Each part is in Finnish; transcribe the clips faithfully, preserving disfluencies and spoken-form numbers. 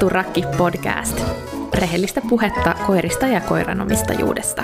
Riivattu rakki podcast. Rehellistä puhetta koirista ja koiranomistajuudesta.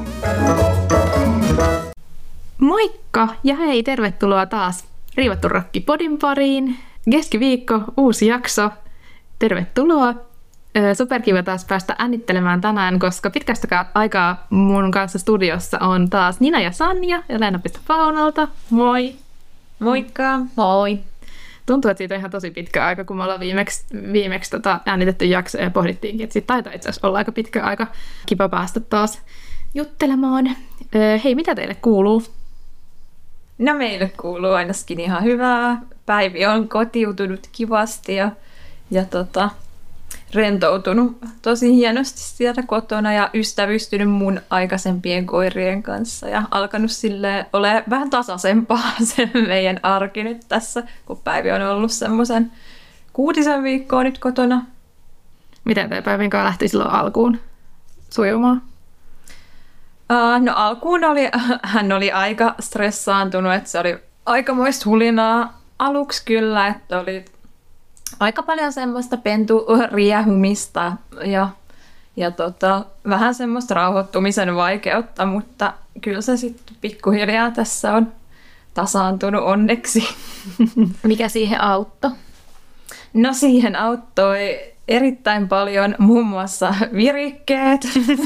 Moikka ja hei, tervetuloa taas Riivattu rakki podin pariin. Keskiviikko, uusi jakso. Tervetuloa. Superkiva taas päästä äänittelemään tänään, koska pitkästä aikaa mun kanssa studiossa on taas Nina ja Sanja ja Leena Faunalta. Moi! Moikka! Moi! Tuntuu, että siitä on ihan tosi pitkä aika, kun me ollaan viimeksi, viimeksi tota äänitetty jakso ja pohdittiinkin, että siitä taitaa itse asiassa olla aika pitkä aika. Kiva päästä taas juttelemaan. Hei, mitä teille kuuluu? No meille kuuluu ainakin ihan hyvää. Päivi on kotiutunut kivasti ja, ja tota, rentoutunut tosi hienosti sieltä kotona ja ystävystynyt mun aikaisempien koirien kanssa ja alkanut silleen ole vähän tasaisempaa se meidän arki nyt tässä, kun Päivi on ollut semmoisen kuutisen viikkoa nyt kotona. Miten teidän Päivin kanssa lähti silloin alkuun sujumaan? Uh, no alkuun oli, hän oli aika stressaantunut, että se oli aikamoista hulinaa aluksi kyllä, että oli aika paljon semmoista penturiehumista ja, ja tota, vähän semmoista rauhoittumisen vaikeutta, mutta kyllä se sitten pikkuhiljaa tässä on tasaantunut onneksi. Mikä siihen auttoi? No siihen auttoi erittäin paljon muun muassa virikkeet.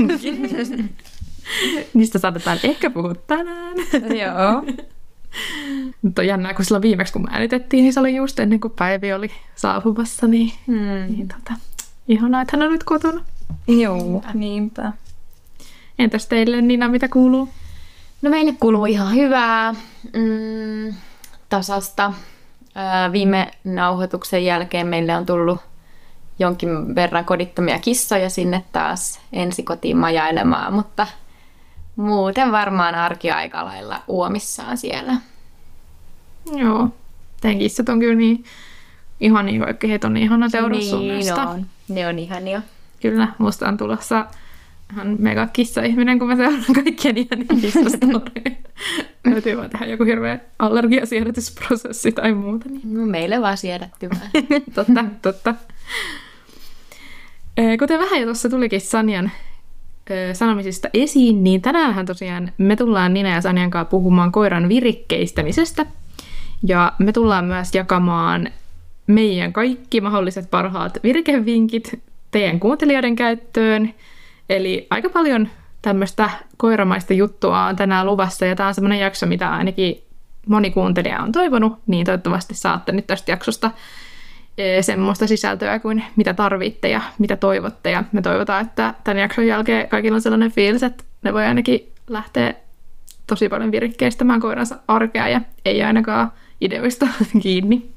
Niistä saatetaan ehkä puhua tänään. Joo. Mutta on jännää, kun silloin viimeksi kun me äänitettiin, niin se oli just ennen kuin Päivi oli saapumassa, niin, hmm. niin tota, ihanaa, että hän on nyt kotona. Joo, niinpä. Entäs teille, Nina, mitä kuuluu? No meille kuuluu ihan hyvää, mm, tasasta. Ää, viime nauhoituksen jälkeen meille on tullut jonkin verran kodittomia kissoja sinne taas ensikotiin majailemaan, mutta muuten varmaan arki aika lailla uomissaan siellä. Joo, teidän kissat on kyllä niin ihania, vaikka heitä on niin ihana seurussuunnasta. Niin on, ne on ihania. Kyllä, musta on tulossa ihan mega kissa-ihminen, kun mä seuraan kaikkien ihania kissastoria. Täytyy vaan tehdä joku hirveä allergiasiedätysprosessi tai muuta. Niin. No, meille vaan siedättymään. totta, totta. Kuten vähän jo tuossa tulikin Sanjan sanomisista esiin, niin tänäänhän tosiaan me tullaan Nina ja Sanjan kanssa puhumaan koiran virikkeistämisestä. Ja me tullaan myös jakamaan meidän kaikki mahdolliset parhaat virikevinkit teidän kuuntelijoiden käyttöön. Eli aika paljon tämmöistä koiramaista juttua on tänään luvassa, ja tämä on semmoinen jakso, mitä ainakin moni kuuntelija on toivonut, niin toivottavasti saatte nyt tästä jaksosta semmoista sisältöä kuin mitä tarvitte ja mitä toivotte. Ja me toivotaan, että tämän jakson jälkeen kaikilla on sellainen fiilis, että ne voi ainakin lähteä tosi paljon virikkeistämään koiransa arkea ja ei ainakaan ideoista kiinni.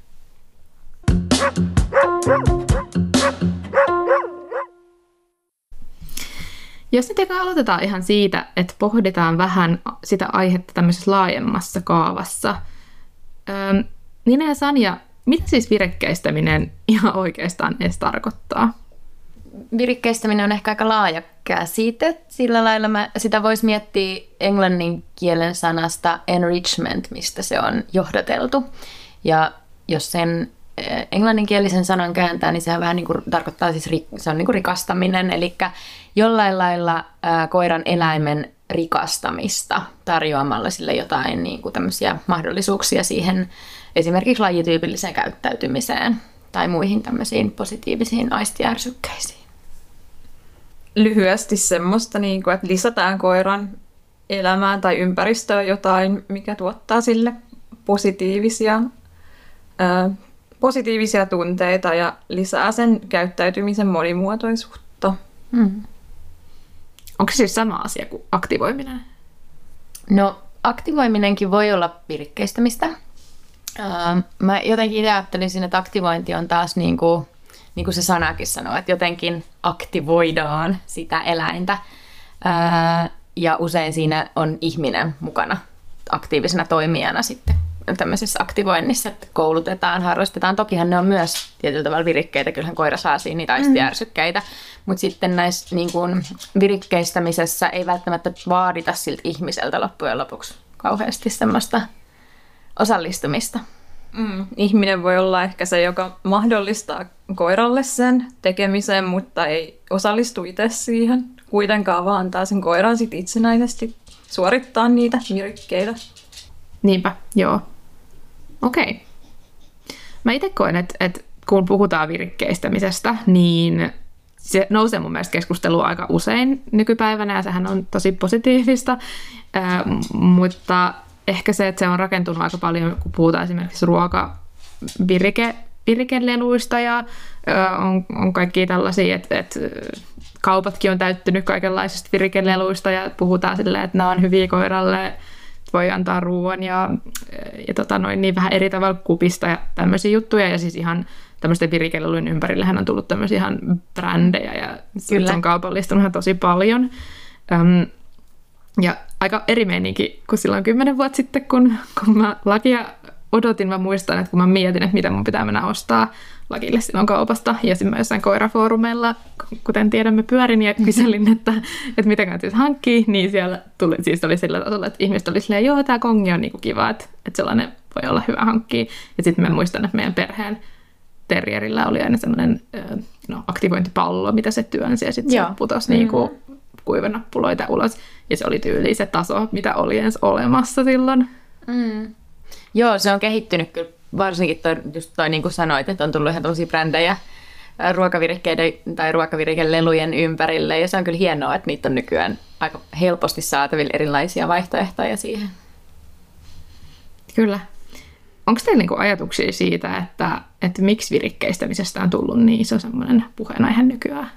Jos nyt eka aloitetaan ihan siitä, että pohditaan vähän sitä aihetta tämmöisessä laajemmassa kaavassa. Öö, Nina ja Sanja, mitä siis virikkeistäminen ihan oikeastaan edes tarkoittaa? Virikkeistäminen on ehkä aika laaja käsite. Sillä lailla mä, sitä voisi miettiä englannin kielen sanasta enrichment, mistä se on johdateltu. Ja jos sen englanninkielisen sanan kääntää, niin sehän vähän niin kuin tarkoittaa siis, se on niin kuin rikastaminen, eli jollain lailla ää, koiran eläimen rikastamista tarjoamalla sille jotain niin kuin tämmöisiä mahdollisuuksia siihen esimerkiksi lajityypilliseen käyttäytymiseen tai muihin tämmöisiin positiivisiin aistiärsykkeisiin. Lyhyesti semmoista, niin kuin, että lisätään koiran elämään tai ympäristöön jotain, mikä tuottaa sille positiivisia, ää, positiivisia tunteita ja lisää sen käyttäytymisen monimuotoisuutta. Hmm. Onko se siis sama asia kuin aktivoiminen? No, aktivoiminenkin voi olla virikkeistämistä. Mä jotenkin ajattelisin, että aktivointi on taas niin kuin, niin kuin se sanakin sanoo, että jotenkin aktivoidaan sitä eläintä. Ja usein siinä on ihminen mukana aktiivisena toimijana sitten tämmöisessä aktivoinnissa, että koulutetaan, harrastetaan. Tokihan ne on myös tietyllä tavalla virikkeitä, kyllähän koira saa siinä niitä aistiärsykkeitä, mutta sitten näissä niin kuin virikkeistämisessä ei välttämättä vaadita siltä ihmiseltä loppujen lopuksi kauheasti semmoista osallistumista. Mm, ihminen voi olla ehkä se, joka mahdollistaa koiralle sen tekemisen, mutta ei osallistu itse siihen. Kuitenkaan vaan antaa sen koiran sit itsenäisesti suorittaa niitä virikkeitä. Niinpä, joo. Okei. Mä itse koen, että, että kun puhutaan virikkeistämisestä, niin se nousee mun mielestä keskustelua aika usein nykypäivänä, ja sehän on tosi positiivista, äh, mutta ehkä se, että se on rakentunut aika paljon, kun puhutaan esimerkiksi ruokavirike, virikeleluista, ja äh, on, on kaikkia tällaisia, että, että kaupatkin on täyttynyt kaikenlaisista virikeleluista, ja puhutaan silleen, että nämä on hyviä koiralle, voi antaa ruoan ja, ja tota noin, niin vähän eri tavalla kupista ja tämmöisiä juttuja. Ja siis ihan tämmöisten virikelelujen ympärillähän on tullut tämmöisiä ihan brändejä ja Kyllä. se on kaupallistunut ihan tosi paljon. Öm, ja aika eri meininki kuin silloin kymmenen vuotta sitten, kun, kun mä lakia odotin. Mä muistan, että kun mä mietin, että mitä mun pitää mennä ostaa lakille silloin kaupasta. Ja sitten mä jossain koirafoorumeilla, kuten tiedämme, pyörin ja kyselin, että, että mitä kannattaa hankkii. Niin siellä tuli, siis oli sillä tasolla, että ihmiset oli silleen, joo, tää kongi on niinku kiva, että, että sellainen voi olla hyvä hankkia. Ja sitten mä muistan, että meidän perheen terrierillä oli aina semmoinen no, aktivointipallo, mitä se työnsi. Ja sitten se putosi niinku kuivanappuloita ulos. Ja se oli tyyliin se taso, mitä oli edes olemassa silloin. Mm. Joo, se on kehittynyt kyllä. Varsinkin toi, just toi, niin kuin sanoit, että on tullut ihan tosi brändejä ruokavirikkeiden tai ruokavirikelelujen ympärille. Ja se on kyllä hienoa, että niitä on nykyään aika helposti saatavilla erilaisia vaihtoehtoja siihen. Kyllä. Onko teillä niinku ajatuksia siitä, että, että miksi virikkeistämisestä on tullut niin iso semmoinen puheenaihe nykyään?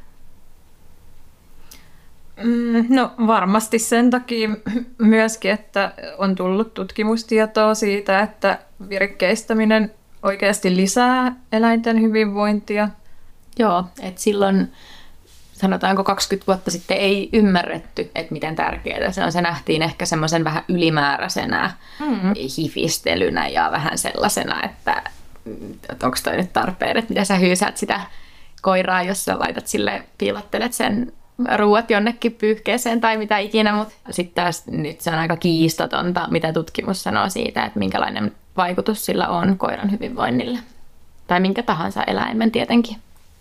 No varmasti sen takia myöskin, että on tullut tutkimustietoa siitä, että virikkeistäminen oikeasti lisää eläinten hyvinvointia. Joo, että silloin sanotaanko kaksikymmentä vuotta sitten ei ymmärretty, että miten tärkeää se on. Se nähtiin ehkä semmoisen vähän ylimääräisenä mm-hmm. hifistelynä ja vähän sellaisena, että, että onko toi nyt tarpeen, että mitä sä hyysäät sitä koiraa, jos sä laitat sille, piilottelet sen ruuat jonnekin pyyhkeeseen tai mitä ikinä, mutta sitten taas nyt se on aika kiistatonta, mitä tutkimus sanoo siitä, että minkälainen vaikutus sillä on koiran hyvinvoinnille. Tai minkä tahansa eläimen tietenkin.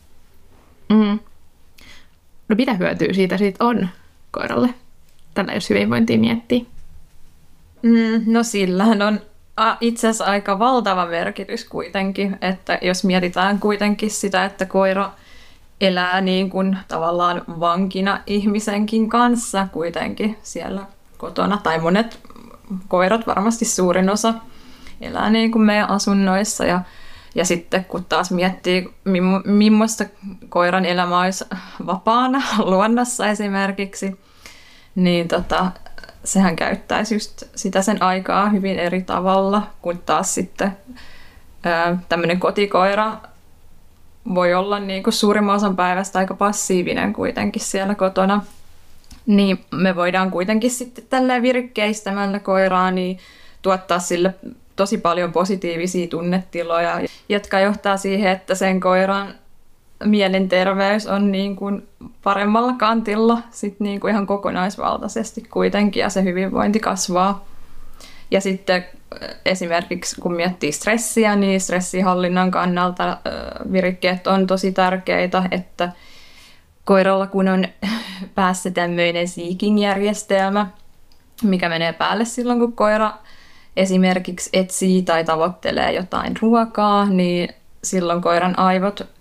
Mm. No mitä hyötyä siitä siitä on koiralle, tällä jos hyvinvointia miettii? Mm, no sillähän on itse asiassa aika valtava merkitys kuitenkin, että jos mietitään kuitenkin sitä, että koira elää niin kuin tavallaan vankina ihmisenkin kanssa kuitenkin siellä kotona, tai monet koirat, varmasti suurin osa, elää niin kuin meidän asunnoissa. Ja, ja sitten kun taas miettii, millaista koiran elämä olisi vapaana luonnossa esimerkiksi, niin tota, sehän käyttäisi just sitä sen aikaa hyvin eri tavalla, kun taas sitten tämmöinen kotikoira voi olla niin kuin suurimman osan päivästä aika passiivinen kuitenkin siellä kotona. Niin me voidaan kuitenkin sitten tälleen virikkeistämällä koiraa niin tuottaa sille tosi paljon positiivisia tunnetiloja, jotka johtaa siihen, että sen koiran mielenterveys on niin kuin paremmalla kantilla sit niin kuin ihan kokonaisvaltaisesti kuitenkin ja se hyvinvointi kasvaa. Ja sitten esimerkiksi kun miettii stressiä, niin stressihallinnan kannalta virikkeet on tosi tärkeitä, että koiralla kun on päässä tämmöinen seeking-järjestelmä, mikä menee päälle silloin, kun koira esimerkiksi etsii tai tavoittelee jotain ruokaa, niin silloin koiran aivot ö,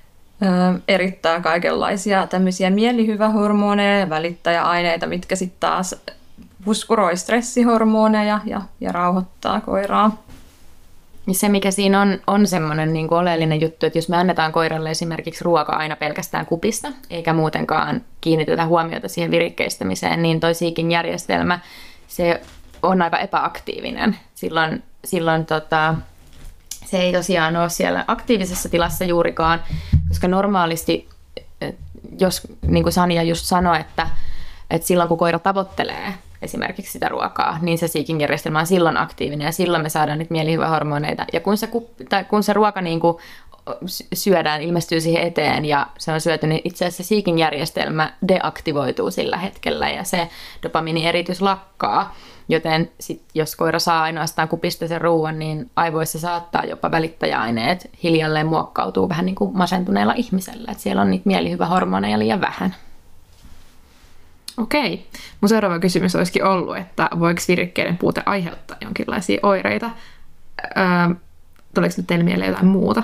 erittää kaikenlaisia tämmöisiä mielihyvähormoneja ja välittäjäaineita, mitkä sitten taas puskuroi stressihormoneja ja, ja rauhoittaa koiraa. Ja se, mikä siinä on, on semmoinen niin kuin oleellinen juttu, että jos me annetaan koiralle esimerkiksi ruoka aina pelkästään kupista, eikä muutenkaan kiinnitetä huomiota siihen virikkeistämiseen, niin toi seeking-järjestelmä, se on aika epäaktiivinen. Silloin, silloin tota, se ei tosiaan ole siellä aktiivisessa tilassa juurikaan, koska normaalisti, jos niin kuin Sanja just sanoi, että, että silloin kun koira tavoittelee esimerkiksi sitä ruokaa, niin se seeking-järjestelmä on silloin aktiivinen ja silloin me saadaan niitä mielihyvähormoneita. Ja kun se, tai kun se ruoka niin kuin syödään, ilmestyy siihen eteen ja se on syöty, niin itse asiassa Seeking-järjestelmä deaktivoituu sillä hetkellä ja se dopamiinieritys lakkaa. Joten sit, jos koira saa ainoastaan kupista sen ruoan, niin aivoissa saattaa jopa välittäjäaineet hiljalleen muokkautuu vähän niin kuin masentuneella ihmisellä. Että siellä on niitä mielihyvähormoneja liian vähän. Okei. Mun seuraava kysymys olisikin ollut, että voiko virikkeiden puute aiheuttaa jonkinlaisia oireita? Öö, tuleeko nyt teille mieleen jotain muuta?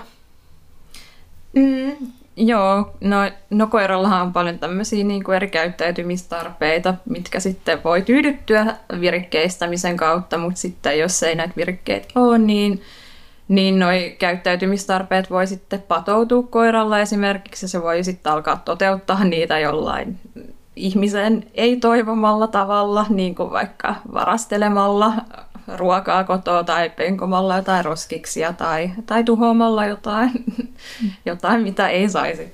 Mm, joo, no, no koirallahan on paljon tämmöisiä niin kuin eri käyttäytymistarpeita, mitkä sitten voi tyydyttyä virikkeistämisen kautta, mutta sitten jos ei näitä virikkeitä ole, niin, niin noi käyttäytymistarpeet voi sitten patoutua koiralla esimerkiksi, ja se voi sitten alkaa toteuttaa niitä jollain ihmisen ei-toivomalla tavalla, niin kuin vaikka varastelemalla ruokaa kotoa tai penkomalla jotain roskiksia tai, tai tuhoamalla jotain, jotain, mitä ei saisi.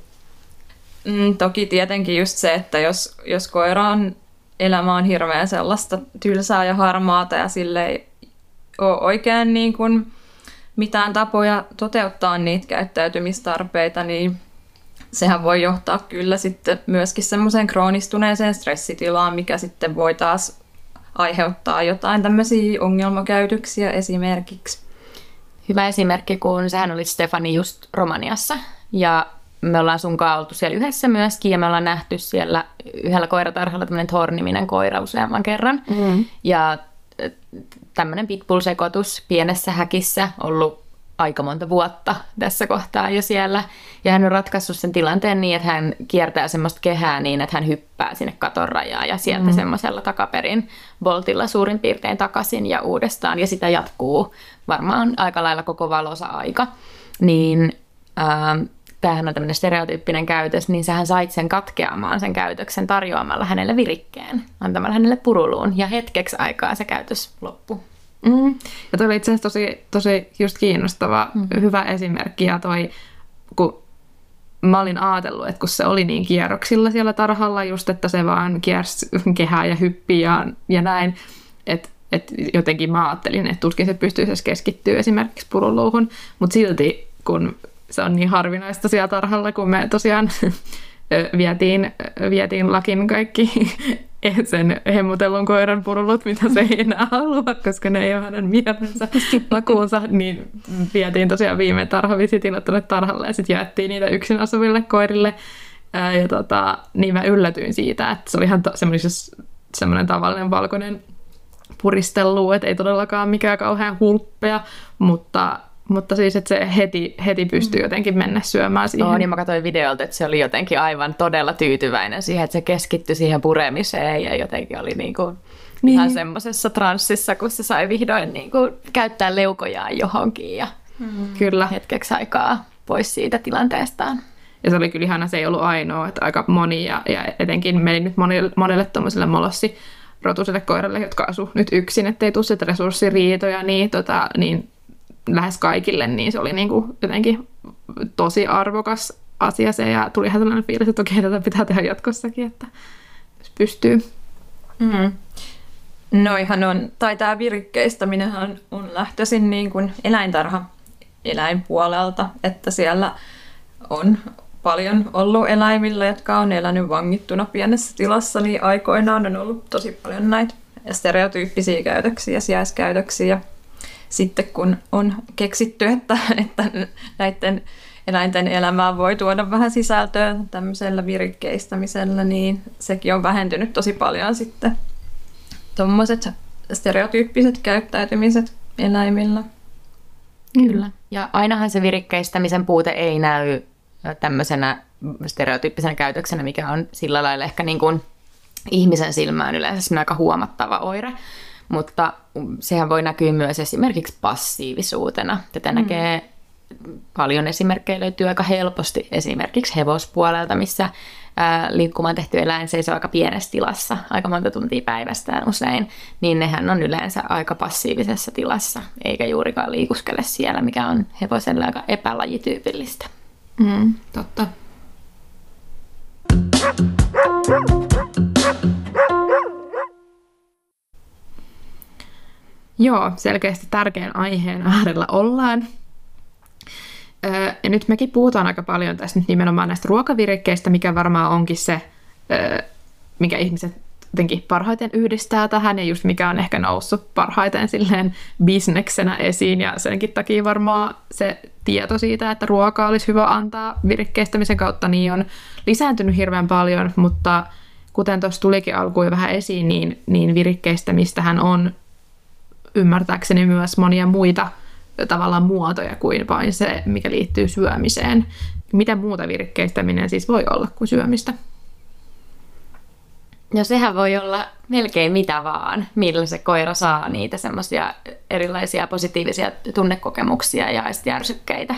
Mm, toki tietenkin just se, että jos, jos koiran elämä on hirveän sellaista tylsää ja harmaata ja sille ei ole oikein niin kuin mitään tapoja toteuttaa niitä käyttäytymistarpeita, niin sehän voi johtaa kyllä sitten myöskin semmoiseen kroonistuneeseen stressitilaan, mikä sitten voi taas aiheuttaa jotain tämmöisiä ongelmakäytöksiä esimerkiksi. Hyvä esimerkki, kun sehän oli Stefani just Romaniassa ja me ollaan sunkaan oltu siellä yhdessä myöskin ja me ollaan nähty siellä yhdellä koiratarhalla tämmöinen Thor-niminen koira useamman kerran. Mm. Ja tämmöinen pitbull-sekoitus pienessä häkissä ollut aika monta vuotta tässä kohtaa jo siellä. Ja hän on ratkaissut sen tilanteen niin, että hän kiertää semmoista kehää niin, että hän hyppää sinne katon rajaan ja sieltä mm. semmoisella takaperin boltilla suurin piirtein takaisin ja uudestaan. Ja sitä jatkuu varmaan aika lailla koko valoisa aika. Niin ähm, tämähän on tämmöinen stereotyyppinen käytös, niin sähän sait sen katkeamaan sen käytöksen tarjoamalla hänelle virikkeen, antamalla hänelle puruluun. Ja hetkeksi aikaa se käytös loppui. Mm. Ja toi oli itse asiassa tosi, tosi just kiinnostava, mm. hyvä esimerkki. Ja toi, kun mä olin ajatellut, että kun se oli niin kierroksilla siellä tarhalla, just että se vaan kiersi kehää ja hyppi ja, ja näin, että et jotenkin mä ajattelin, että tuskin se pystyisi keskittyä esimerkiksi puruluuhun, mutta silti kun se on niin harvinaista siellä tarhalla, kun me tosiaan vietiin, vietiin lakin kaikki sen hemmutellun koiran purulut, mitä se ei enää halua, koska ne ei ole hänen mielensä lakuunsa, niin vietiin tosiaan viime tarhavisitillä tuonne tarhalle ja sitten jaettiin niitä yksin asuville koirille. Ja tota, niin mä yllätyin siitä, että se oli ihan ta- semmoinen tavallinen valkoinen puristelu, että ei todellakaan mikään kauhean hulppea, mutta Mutta siis, että se heti, heti pystyy jotenkin mennä syömään siihen. Oh, niin mä katsoin videolta, että se oli jotenkin aivan todella tyytyväinen siihen, että se keskittyi siihen puremiseen ja jotenkin oli niin kuin niin. ihan semmoisessa transsissa, kun se sai vihdoin niin kuin käyttää leukojaan johonkin ja mm. kyllä hetkeksi aikaa pois siitä tilanteestaan. Ja se oli kyllä ihana, se ei ollut ainoa, että aika moni ja, ja etenkin meni nyt monille, monelle tuollaiselle molossirotuiselle koiralle, jotka asuu nyt yksin, ettei tule sitten resurssiriitoja, niin, tota, niin lähes kaikille, niin se oli niin kuin jotenkin tosi arvokas asia se, ja tuli ihan sellainen fiilis, että okei, tätä pitää tehdä jatkossakin, että jos pystyy. Mm. Noihan on, tai tämä virikkeistäminen on, on lähtöisin niin kuin eläintarha eläinpuolelta, että siellä on paljon ollut eläimillä, jotka on elänyt vangittuna pienessä tilassa, niin aikoinaan on ollut tosi paljon näitä stereotyyppisiä käytöksiä, sijaiskäytöksiä. Sitten kun on keksitty, että, että näiden eläinten elämään voi tuoda vähän sisältöä tämmöisellä virikkeistämisellä, niin sekin on vähentynyt tosi paljon sitten tuommoiset stereotyyppiset käyttäytymiset eläimillä. Kyllä. Ja ainahan se virikkeistämisen puute ei näy tämmöisenä stereotyyppisenä käytöksenä, mikä on sillä lailla ehkä niin kuin ihmisen silmään yleensä aika huomattava oire. Mutta sehän voi näkyä myös esimerkiksi passiivisuutena. Tätä mm. näkee paljon esimerkkejä, löytyy aika helposti esimerkiksi hevospuolelta, missä ää, liikkumaan tehty eläin seisoo aika pienessä tilassa, aika monta tuntia päivästään usein, niin nehän on yleensä aika passiivisessa tilassa, eikä juurikaan liikuskele siellä, mikä on hevoselle aika epälajityypillistä. Mm, totta. Joo, selkeästi tärkeän aiheen äärellä ollaan. Öö, Ja nyt mekin puhutaan aika paljon tässä nyt nimenomaan näistä ruokavirikkeistä, mikä varmaan onkin se, mikä ihmiset jotenkin parhaiten yhdistää tähän ja just mikä on ehkä noussut parhaiten silleen bisneksenä esiin. Ja senkin takia varmaan se tieto siitä, että ruoka olisi hyvä antaa virikkeistämisen kautta, niin on lisääntynyt hirveän paljon, mutta kuten tuossa tulikin alkuun vähän esiin, niin, niin virikkeistämistähän on ymmärtääkseni myös monia muita tavallaan muotoja kuin vain se, mikä liittyy syömiseen. Mitä muuta virikkeistäminen siis voi olla kuin syömistä? No sehän voi olla melkein mitä vaan, millä se koira saa niitä semmoisia erilaisia positiivisia tunnekokemuksia ja järsykkeitä.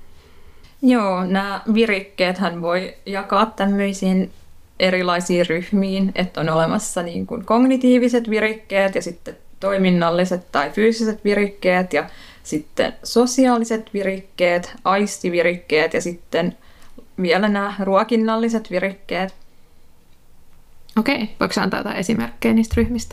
Joo, nämä virikkeethän voi jakaa tämmöisiin erilaisiin ryhmiin, että on olemassa niin kuin kognitiiviset virikkeet ja sitten toiminnalliset tai fyysiset virikkeet ja sitten sosiaaliset virikkeet, aistivirikkeet ja sitten vielä nämä ruokinnalliset virikkeet. Okei, voiko antaa jotain esimerkkejä niistä ryhmistä?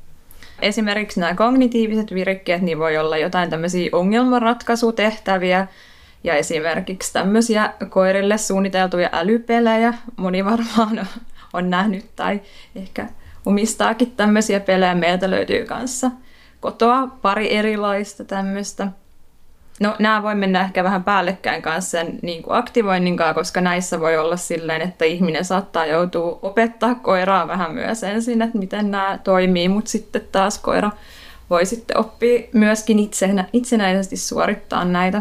Esimerkiksi nämä kognitiiviset virikkeet, niin voi olla jotain tämmöisiä ongelmanratkaisutehtäviä ja esimerkiksi tämmöisiä koirille suunniteltuja älypelejä. Moni varmaan on nähnyt tai ehkä omistaakin tämmöisiä pelejä. Meiltä löytyy kanssa kotoa pari erilaista tämmöistä. No nämä voi mennä ehkä vähän päällekkäin kanssa sen niin kuin aktivoinnin kanssa, koska näissä voi olla silleen, että ihminen saattaa joutua opettaa koiraa vähän myös ensin, että miten nämä toimii, mutta sitten taas koira voi sitten oppia myöskin itsenä, itsenäisesti suorittaa näitä.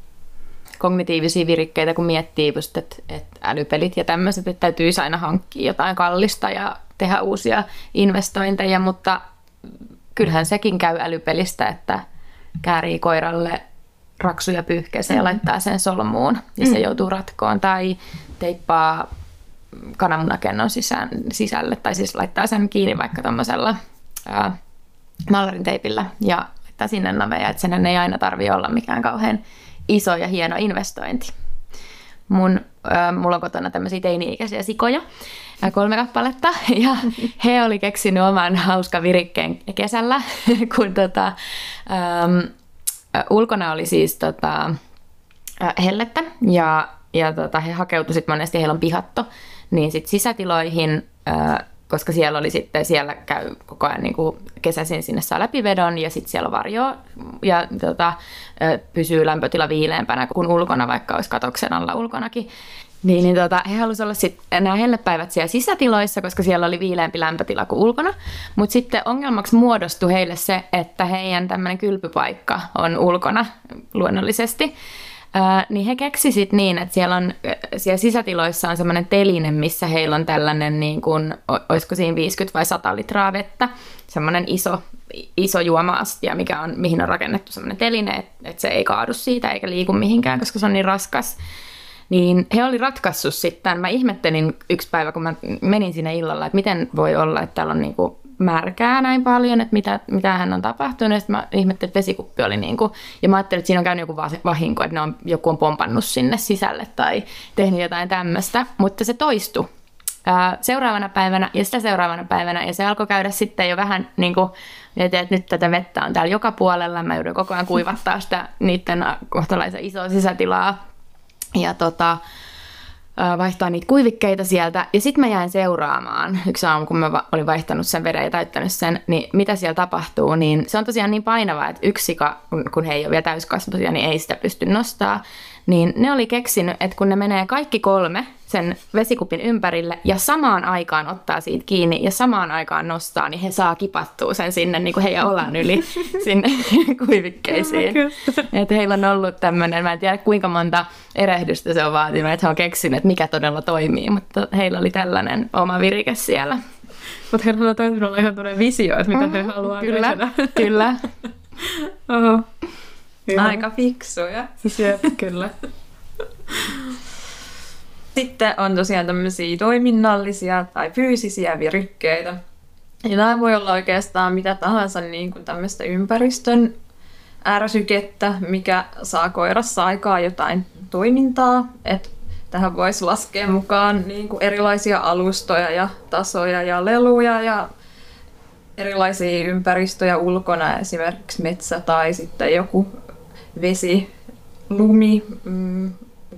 Kognitiivisia virikkeitä, kun miettii just, että, että älypelit ja tämmöiset, että täytyisi aina hankkia jotain kallista ja tehdä uusia investointeja, mutta kyllähän sekin käy älypelistä, että käärii koiralle raksuja pyyhkeeseen ja laittaa sen solmuun ja se joutuu ratkoon tai teippaa kananmunakennon sisään, sisälle tai siis laittaa sen kiinni vaikka tämmöisellä ää, mallarinteipillä ja laittaa sinne naveja, että sen ei aina tarvitse olla mikään kauhean iso ja hieno investointi. Mun, ää, mulla on kotona tämmöisiä teini-ikäisiä sikoja, ää, kolme kappaletta ja he oli keksinyt oman hauska virikkeen kesällä, kun tota, äm, ulkona oli siis tota, hellettä ja, ja tota, he hakeutuivat sitten monesti, heillä on pihatto, niin sitten sisätiloihin, ää, koska siellä oli sitten, siellä käy koko ajan niin kuin kesäisin sinne saa läpivedon ja sitten siellä on varjoa ja tota, pysyy lämpötila viileämpänä kuin ulkona, vaikka olisi katoksen alla ulkonakin. Niin, niin tota, he halusivat olla sitten nämä hellepäivät siellä sisätiloissa, koska siellä oli viileämpi lämpötila kuin ulkona. Mutta sitten ongelmaksi muodostui heille se, että heidän tämmöinen kylpypaikka on ulkona luonnollisesti. Ää, niin he keksivät niin, että siellä, on, siellä sisätiloissa on semmoinen teline, missä heillä on tällainen, niin kuin, olisiko siinä viisikymmentä vai sata litraa vettä, semmoinen iso, iso juoma-astia, mikä on, mihin on rakennettu semmoinen teline, että, että se ei kaadu siitä eikä liiku mihinkään, koska se on niin raskas. Niin he oli ratkaissut sitten, mä ihmettelin yksi päivä, kun mä menin sinne illalla, että miten voi olla, että täällä on niinku märkää näin paljon, että mitä, mitä hän on tapahtunut. Ja sitten mä ihmettelin, että vesikuppi oli niinku, ja mä ajattelin, että siinä on käynyt joku vahinko, että ne on, joku on pompannut sinne sisälle tai tehnyt jotain tämmöistä, mutta se toistui ää, seuraavana päivänä ja sitä seuraavana päivänä, ja se alkoi käydä sitten jo vähän niin kuin, että nyt tätä vettä on täällä joka puolella, mä joudun koko ajan kuivattaa sitä niiden kohtalaisen isoa sisätilaa, ja tota, vaihtaa niitä kuivikkeita sieltä. Ja sitten mä jäin seuraamaan yksi aamu, kun mä olin vaihtanut sen veden ja täyttänyt sen, niin mitä siellä tapahtuu. Niin se on tosiaan niin painavaa, että yksi sika, kun he ei ole vielä täyskasvuisia, niin ei sitä pysty nostaa. Niin ne oli keksinyt, että kun ne menee kaikki kolme sen vesikupin ympärille ja samaan aikaan ottaa siitä kiinni ja samaan aikaan nostaa, niin he saa kipattua sen sinne niin kuin heidän olan yli sinne kuivikkeisiin. Että heillä on ollut tämmöinen, mä en tiedä kuinka monta erehdystä se on vaatinut, että he on keksinyt, että mikä todella toimii, mutta heillä oli tällainen oma virike siellä. Mutta heillä on täytynyt olla ihan tuollainen visio, että mitä mm-hmm. he haluaa kyllä, tehdä. Kyllä, Oho. Aika fiksuja. Jep, kyllä. Sitten on tosiaan tämmöisiä toiminnallisia tai fyysisiä virikkeitä. Ja nämä voi olla oikeastaan mitä tahansa niin kuin tämmöistä ympäristön ärsykettä, mikä saa koirassa aikaa jotain toimintaa. Et tähän voisi laskea mukaan niin kuin erilaisia alustoja ja tasoja ja leluja ja erilaisia ympäristöjä ulkona, esimerkiksi metsä tai sitten joku vesi, lumi, mm,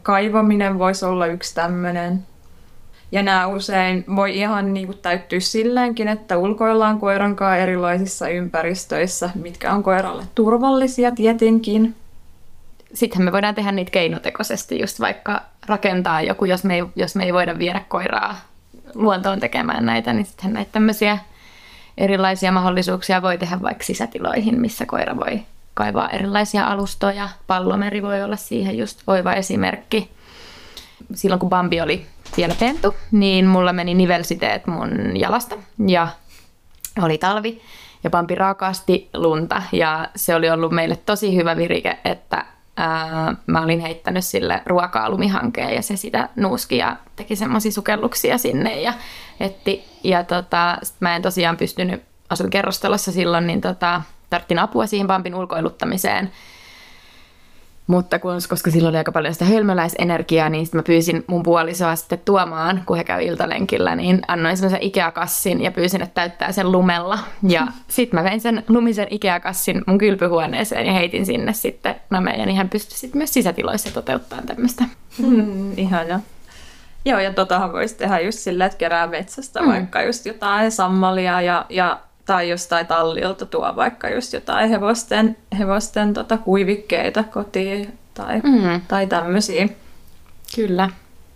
kaivaminen voisi olla yksi tämmöinen. Ja nämä usein voi ihan niin kuin täyttyä silleenkin, että ulkoillaan koiran kanssa erilaisissa ympäristöissä, mitkä on koiralle turvallisia tietenkin. Sittenhän me voidaan tehdä niitä keinotekoisesti, just vaikka rakentaa joku, jos me ei, jos me ei voida viedä koiraa luontoon tekemään näitä, niin sitten näitä tämmöisiä erilaisia mahdollisuuksia voi tehdä vaikka sisätiloihin, missä koira voi kaivaa erilaisia alustoja. Pallomeri voi olla siihen just oiva esimerkki. Silloin kun Bambi oli vielä pentu, niin mulla meni nivelsiteet mun jalasta ja oli talvi ja Bambi rakasti lunta ja se oli ollut meille tosi hyvä virike, että ää, mä olin heittänyt sille ruokaa lumihankeen ja se sitä nuuski ja teki semmoisia sukelluksia sinne ja etti. Ja tota, sit mä en tosiaan pystynyt, asuin kerrostalossa silloin, niin tota, tarttin apua siihen Bambin ulkoiluttamiseen. Mutta kun, koska silloin oli aika paljon sitä hölmöläisenergiaa, niin sitten mä pyysin mun puolisoa sitten tuomaan, kun he käy iltalenkillä, niin annoin sellaisen Ikea-kassin ja pyysin, että täyttää sen lumella. Ja sitten mä vein sen lumisen Ikea-kassin mun kylpyhuoneeseen ja heitin sinne sitten nameen, niin hän pystyi sitten myös sisätiloissa toteuttamaan tämmöistä. Mm, ihana. Joo, ja totahan voisi tehdä just sillä, että kerää metsästä mm. vaikka just jotain sammalia ja, ja tai jostain tallilta tuo vaikka just jotain hevosten, hevosten tota, kuivikkeita kotiin tai, mm. tai tämmöisiä. Kyllä.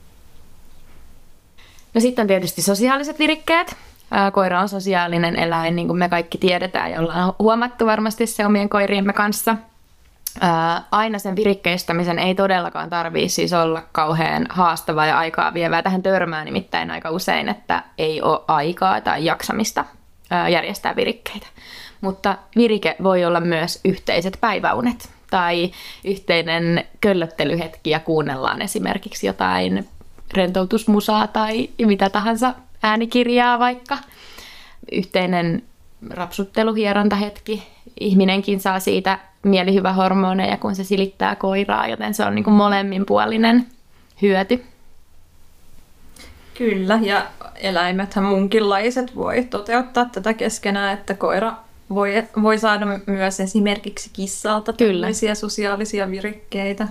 No sitten on tietysti sosiaaliset virikkeet. Koira on sosiaalinen eläin, niin kuin me kaikki tiedetään ja ollaan huomattu varmasti se omien koiriemme kanssa. Aina sen virikkeistämisen ei todellakaan tarvitse siis olla kauhean haastavaa ja aikaa vievää. Tähän törmää nimittäin aika usein, että ei ole aikaa tai jaksamista järjestää virikkeitä. Mutta virike voi olla myös yhteiset päiväunet tai yhteinen köllöttelyhetki ja kuunnellaan esimerkiksi jotain rentoutusmusaa tai mitä tahansa äänikirjaa vaikka. Yhteinen rapsutteluhierontahetki. Ihminenkin saa siitä mielihyvähormoneja, kun se silittää koiraa, joten se on niin kuin molemminpuolinen hyöty. Kyllä, ja eläimethän munkinlaiset voi toteuttaa tätä keskenään, että koira voi, voi saada myös esimerkiksi kissalta tällaisia sosiaalisia virikkeitä.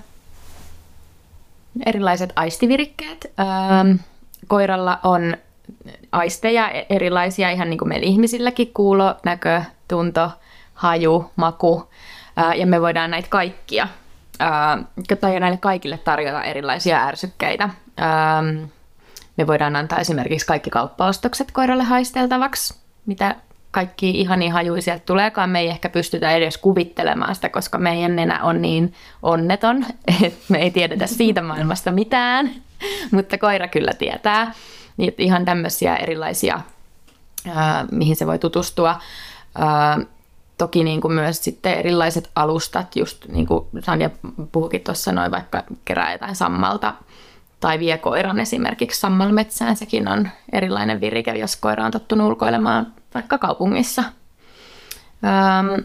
Erilaiset aistivirikkeet. Ähm, koiralla on aisteja erilaisia, ihan niin kuin meillä ihmisilläkin, kuulo, näkö, tunto, haju, maku, äh, ja me voidaan näitä kaikkia, äh, tai näille kaikille tarjota erilaisia ärsykkeitä. Ähm, Me voidaan antaa esimerkiksi kaikki kauppaostokset koiralle haisteltavaksi, mitä kaikki ihania hajuja sieltä tuleekaan. Me ei ehkä pystytä edes kuvittelemaan sitä, koska meidän nenä on niin onneton, että me ei tiedetä siitä maailmasta mitään, mutta koira kyllä tietää. Niin ihan tämmöisiä erilaisia, ää, mihin se voi tutustua. Ää, toki niin kuin myös sitten erilaiset alustat, just niin kuin Sanja puhukin tuossa noin, vaikka kerää jotain sammalta, tai vie koiran esimerkiksi sammalmetsään. Sekin on erilainen virike, jos koira on tottunut ulkoilemaan vaikka kaupungissa. Öm,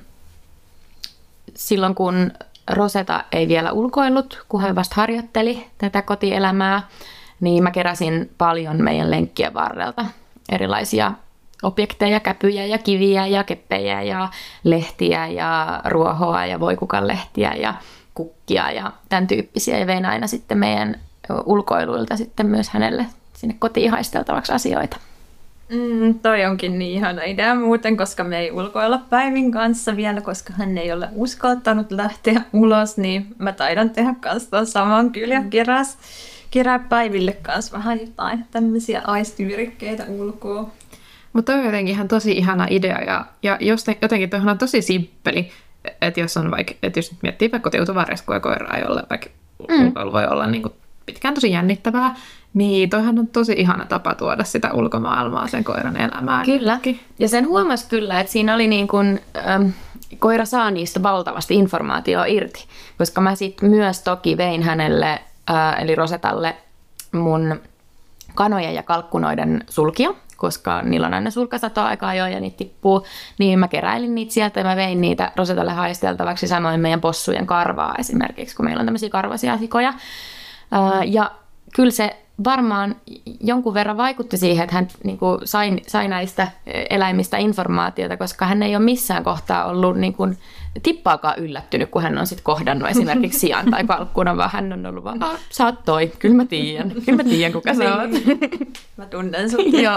silloin kun Rosetta ei vielä ulkoillut, kun hän vasta harjoitteli tätä kotielämää, niin mä keräsin paljon meidän lenkkien varrelta erilaisia objekteja, käpyjä ja kiviä ja keppejä ja lehtiä ja ruohoa ja voikukanlehtiä ja kukkia ja tämän tyyppisiä. Ja vein aina sitten meidän ulkoiluilta sitten myös hänelle sinne kotiin haisteltavaksi asioita. Mm, toi onkin niin ihana idea muuten, koska me ei ulkoilla Päivin kanssa vielä, koska hän ei ole uskaltanut lähteä ulos, niin mä taidan tehdä kanssa tuon saman kyllä ja keräs, kerää Päiville kanssa vähän jotain tämmöisiä aistivirikkeitä ulkoa. Mutta toi on jotenkin ihan tosi ihana idea ja, ja jotenkin toihan on tosi simppeli, että jos on vaikka, että jos nyt miettii vaikka kotiutuvaa reskua koiraa, jolle vaikka mm. ulkoilu voi olla niin kuin pitkään tosi jännittävää, niin toihan on tosi ihana tapa tuoda sitä ulkomaailmaa sen koiran elämään. Kyllä. Ja sen huomasi kyllä, että siinä oli niin kuin, ähm, koira saa niistä valtavasti informaatiota irti, koska mä sitten myös toki vein hänelle, äh, eli Rosettalle, mun kanojen ja kalkkunoiden sulkia, koska niillä on aina sulkasato aika ajoin ja niitä tippuu, niin mä keräilin niitä sieltä ja mä vein niitä Rosettalle haisteltavaksi, samoin meidän possujen karvaa esimerkiksi, kun meillä on tämmöisiä karvaisia sikoja. Ja kyllä se varmaan jonkun verran vaikutti siihen, että hän niin kuin sai, sai näistä eläimistä informaatiota, koska hän ei ole missään kohtaa ollut niin kuin tippaakaan yllättynyt, kun hän on sitten kohdannut esimerkiksi sian tai kalkkuna, vaan hän on ollut vaan, ah, sä oot toi, kyllä mä tiedän, kyllä mä tiedän, kuka sä oot. Mä tunnen sut. Joo.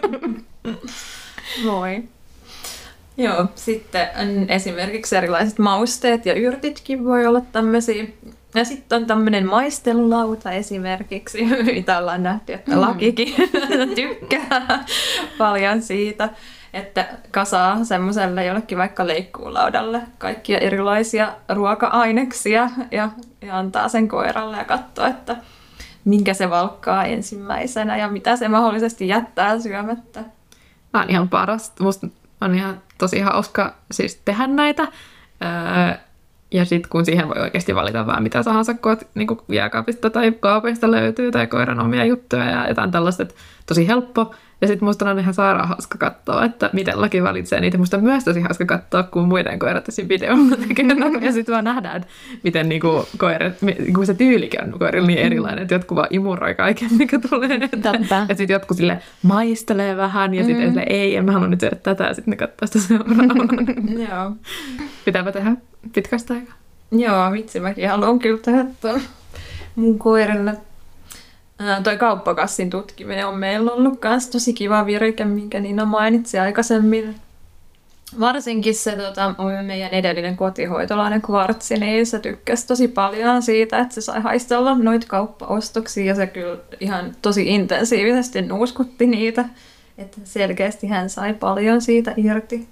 Moi. Joo, sitten on esimerkiksi erilaiset mausteet ja yrtitkin voi olla tämmöisiä. Ja sitten on tämmöinen maistelulauta esimerkiksi, mitä ollaan nähty, että Lakikin tykkää paljon siitä, että kasaa semmoiselle jollekin vaikka leikkuulaudalle kaikkia erilaisia ruoka-aineksia ja, ja antaa sen koiralle ja katsoo, että minkä se valkkaa ensimmäisenä ja mitä se mahdollisesti jättää syömättä. Tämä on ihan parasta. Musta on ihan tosi hauska siis tehdä näitä. Öö, ja sitten kun siihen voi oikeasti valita vähän mitä tahansa, kun niin jääkaapista tai kaapeista löytyy tai koiran omia juttuja ja jotain tällaista, että tosi helppo. Ja sitten musta on ihan sairaan hauska katsoa, että miten Laki valitsee niitä. Musta on myös tosi hauska katsoa, kun muiden koirat siinä videolla tekee. Ja sitten vaan nähdään, että miten niinku koirat, kun se tyylikin on koirilla niin erilainen, että jotkut vaan imuroi kaiken, mikä tulee. Totta. Ja sitten jotkut sille maistelee vähän ja sitten mm. ei, en mä halua nyt syödä tätä ja sitten ne katsoo sitä seuraavaa. Joo. Pitääpä tehdä pitkästä aikaa. Joo, vitsi, mäkin haluan kyllä tehdä tuon mun koirille. Ää, toi kauppakassin tutkiminen on meillä ollut myös tosi kiva virike, minkä Nina mainitsi aikaisemmin. Varsinkin se tota, meidän edellinen kotihoitolainen Kvartsi, niin se tykkäsi tosi paljon siitä, että se sai haistella noita kauppaostoksia ja se kyllä ihan tosi intensiivisesti nuuskutti niitä. Että selkeästi hän sai paljon siitä irti.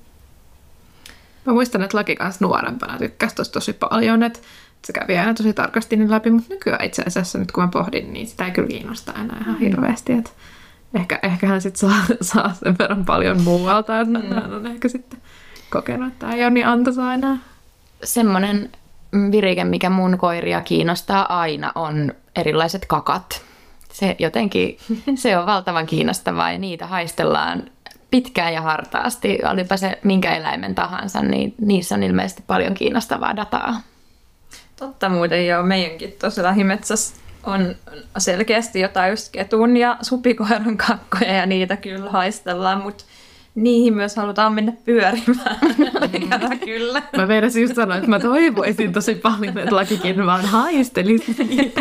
Mä muistan, että Laki kanssa nuorempana tykkäsi tosi, tosi paljon, että se kävi aina tosi tarkasti niin läpi, mutta nykyään itse asiassa nyt kun mä pohdin, niin sitä ei kyllä kiinnosta enää ihan hirveästi. Että ehkä, ehkä hän sitten saa, saa sen verran paljon muualta, että mm. hän on ehkä sitten kokenut, että ei ole niin antoisa enää. Semmoinen virike, mikä mun koiria kiinnostaa aina, on erilaiset kakat. Se jotenkin, se on valtavan kiinnostavaa ja niitä haistellaan pitkään ja hartaasti. Olipa se minkä eläimen tahansa, niin niissä on ilmeisesti paljon kiinnostavaa dataa. Totta muuten joo, meidänkin tuossa lähimetsässä on selkeästi jotain just ketun ja supikoiran kakkoja ja niitä kyllä haistellaan, mutta niihin myös halutaan mennä pyörimään. Ja kyllä. Mä meinasin just sanoa, että mä toivoisin tosi paljon, että Lakikin vaan haistelisi niitä.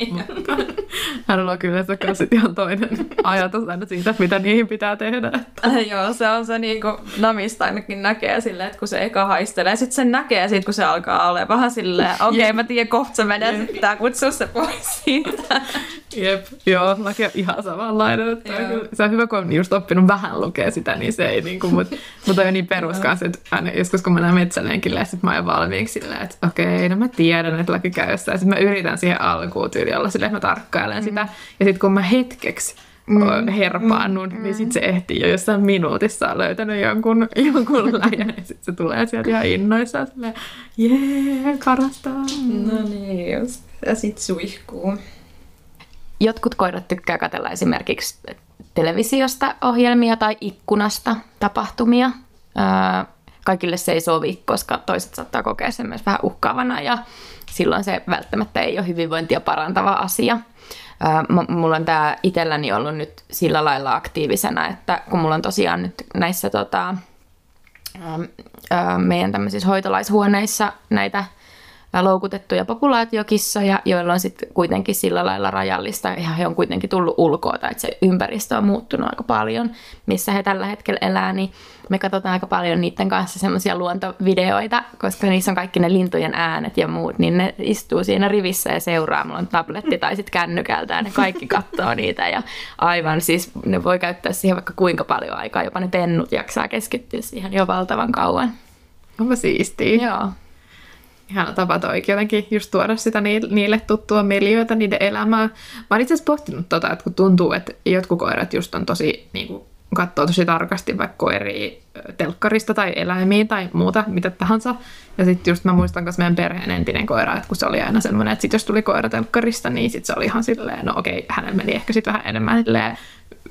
Hänellä on kyllä se kanssa ihan toinen ajatus aina siitä, mitä niihin pitää tehdä. Äh, joo, se on se niin kuin Namista ainakin näkee silleen, että kun se eka haistelee, sitten se näkee siitä, kun se alkaa olla vähän silleen, okei okay, mä tiedän, kohta se menee, sitten pitää kutsua se pois siitä. Jep, joo, Laki on ihan samanlainen. Se on hyvä, kun on just oppinut vähän lukea sitä, niin se ei niinku, mutta mut on jo niin perus kanssa, että aina joskus kun mä näen metsälenkillä ja sit mä oon valmiiksi silleen, että okei, okay, no mä tiedän, että Laki käy jossain. Sitten mä yritän siihen alkuun tyyli olla silleen, että mä tarkkailen mm. sitä. Ja sitten kun mä hetkeksi mm. herpaannun, mm. niin sit se ehtii jo jossain minuutissa on löytänyt jonkun, jonkun läjän. Ja sit se tulee sieltä ihan innoissaan silleen, jee, karastaa. No niin just. Ja sit suihkuu. Jotkut koirat tykkää katsella esimerkiksi televisiosta ohjelmia tai ikkunasta tapahtumia. Kaikille se ei sovi, koska toiset saattaa kokea sen myös vähän uhkaavana ja silloin se välttämättä ei ole hyvinvointia parantava asia. Mulla on tää itselläni ollut nyt sillä lailla aktiivisena, että kun mulla on tosiaan nyt näissä tota, meidän tämmöisissä hoitolaishuoneissa näitä loukutettuja populaatiokissoja, joilla on sitten kuitenkin sillä lailla rajallista, ja he on kuitenkin tullut ulkoa, tai että se ympäristö on muuttunut aika paljon, missä he tällä hetkellä elää, niin me katsotaan aika paljon niiden kanssa semmoisia luontovideoita, koska niissä on kaikki ne lintujen äänet ja muut, niin ne istuu siinä rivissä ja seuraa, mulla on tabletti tai sitten kännykältä, ja ne kaikki katsoo niitä, ja aivan siis ne voi käyttää siihen vaikka kuinka paljon aikaa, jopa ne pennut jaksaa keskittyä siihen jo valtavan kauan. Onpa siistiä. Joo. Ihana tapa toikin jotenkin just tuoda sitä niille tuttua miljöötä, niiden elämää. Mä oon itse asiassa pohtinut tota, että kun tuntuu, että jotkut koirat just on tosi, niin kuin, katsoo tosi tarkasti vaikka koiria telkkarista tai eläimiä tai muuta, mitä tahansa. Ja sitten just mä muistan myös meidän perheen entinen koira, että kun se oli aina semmoinen, että sit jos tuli koira telkkarista, niin sit se oli ihan silleen, no okei, hänellä meni ehkä sit vähän enemmän silleen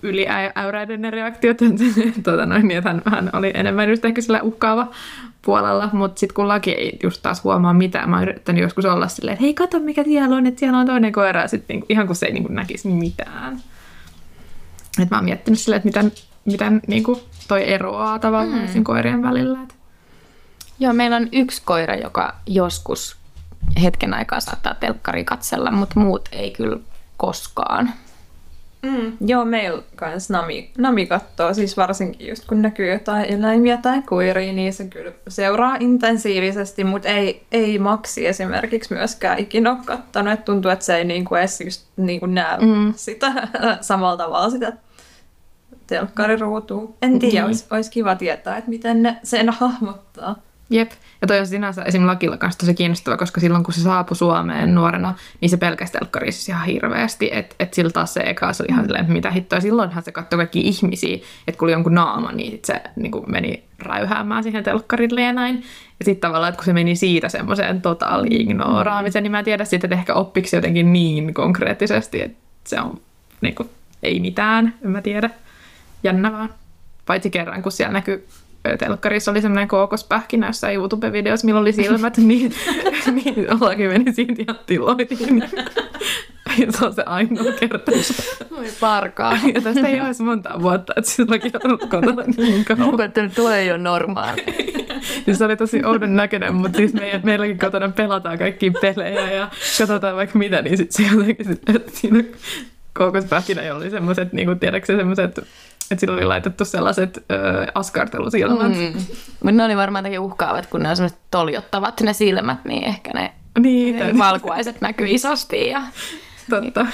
yliäyräiden ne reaktiot, tuota noin, niin, että hän, hän oli enemmän just ehkä sillä uhkaava puolella, mutta sitten kun laki ei just taas huomaa mitään, mä oon yrittänyt joskus olla silleen, että hei, kato mikä siellä on, että siellä on toinen koira, ja sitten niinku, ihan kun se ei niinku näkisi mitään. Et mä oon miettinyt silleen, että miten, miten niinku toi eroaa tavallaan mm. koirien välillä. Et. Joo, meillä on yksi koira, joka joskus hetken aikaa saattaa telkkari katsella, mutta muut ei kyllä koskaan. Mm, joo, meillä kanssa Nami, Nami katsoo, siis varsinkin just kun näkyy jotain eläimiä tai koiria, niin se kyllä seuraa intensiivisesti, mutta ei, ei Maxi esimerkiksi myöskään ikinä ole katsonut, että tuntuu, että se ei niinku edes just niinku näe mm. sitä samalla tavalla sitä telkkariruutua. En tiedä, mm. olisi, olisi kiva tietää, että miten ne sen hahmottaa. Jep. Ja toi on sinänsä esimerkiksi Lakilla kanssa tosi kiinnostava, koska silloin kun se saapui Suomeen nuorena, niin se pelkäsi telkkaria siis ihan hirveästi. Että et sillä taas se eka se oli ihan silleen, mitä hittoa. Silloinhan se katsoi kaikki ihmisiä, että kun oli jonkun naama, niin sit se niin kuin meni räyhäämään siihen telkkarille ja näin. Ja sitten tavallaan, että kun se meni siitä semmoiseen totaali-ignoraamiseen, niin mä en tiedä sitten, että ehkä oppiksi jotenkin niin konkreettisesti, että se on niin kuin, ei mitään, en mä tiedä. Jännä vaan. Paitsi kerran, kun siellä näkyy telkkarissa oli semmoinen kookospähkinä jossain YouTube-videossa, millä oli silmät, niin, niin Laki meni siitä ihan tiloihin. Ja se on se ainoa kerta. Oi parkaa. Ja tästä ei ole monta vuotta, että siis Laki on ollut kotona niin kauan. Mä että tuo ei ole normaali. Ja se oli tosi oudon näköinen, mutta siis meidän, meilläkin kotona pelataan kaikkia pelejä ja katsotaan vaikka mitä, niin sitten se jotenkin, että siinä kookospähkinä oli semmoiset, niin kuin tiedätkö semmoiset, että sillä oli laitettu sellaiset ö, askartelusilmät. Mm. Mutta ne oli varmaan takia uhkaavat, kun ne on sellaiset toljottavat ne silmät, niin ehkä ne, niin, ne valkuaiset näkyy isosti. Ja, totta.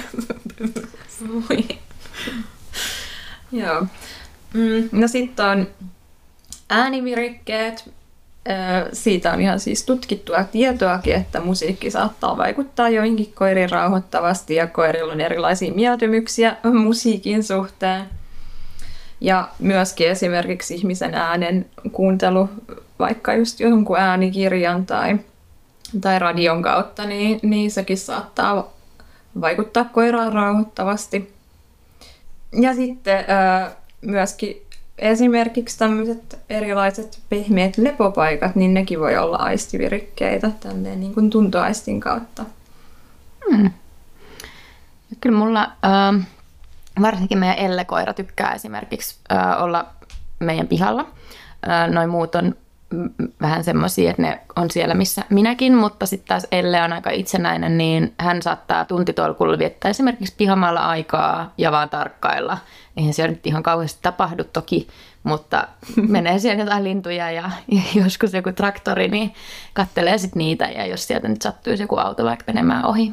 Joo. Mm, no sitten on äänivirikkeet. Siitä on ihan siis tutkittua tietoakin, että musiikki saattaa vaikuttaa joihinkin koiriin rauhoittavasti ja koirilla on erilaisia mieltymyksiä musiikin suhteen. Ja myöskin esimerkiksi ihmisen äänen kuuntelu, vaikka just jonkun äänikirjan tai, tai radion kautta, niin, niin sekin saattaa vaikuttaa koiraan rauhoittavasti. Ja sitten ää, myöskin esimerkiksi tämmöiset erilaiset pehmeät lepopaikat, niin nekin voi olla aistivirikkeitä tälleen niin kuin tuntoaistin kautta. Hmm. Kyllä mulla... Uh... Varsinkin meidän Elle-koira tykkää esimerkiksi äh, olla meidän pihalla. Äh, Noin muut on m- vähän semmoisia, että ne on siellä, missä minäkin, mutta sitten taas Elle on aika itsenäinen, niin hän saattaa tuntitolkulla viettää esimerkiksi pihamaalla aikaa ja vaan tarkkailla. Eihän siellä nyt ihan kauheasti tapahdu toki, mutta menee siellä jotain lintuja ja, ja joskus joku traktori, niin kattelee sitten niitä ja jos sieltä nyt sattuisi joku auto vaikka menemään ohi.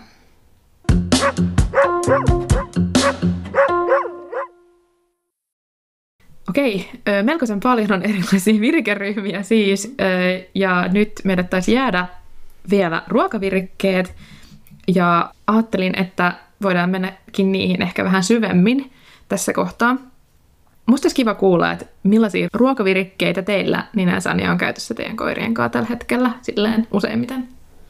Okei, melkoisen paljon on erilaisia virikeryhmiä siis, ja nyt meidät taisi jäädä vielä ruokavirikkeet, ja ajattelin, että voidaan mennäkin niihin ehkä vähän syvemmin tässä kohtaa. Musta olisi kiva kuulla, että millaisia ruokavirikkeitä teillä Nina ja Sanja on käytössä teidän koirien kanssa tällä hetkellä, silleen useimmiten?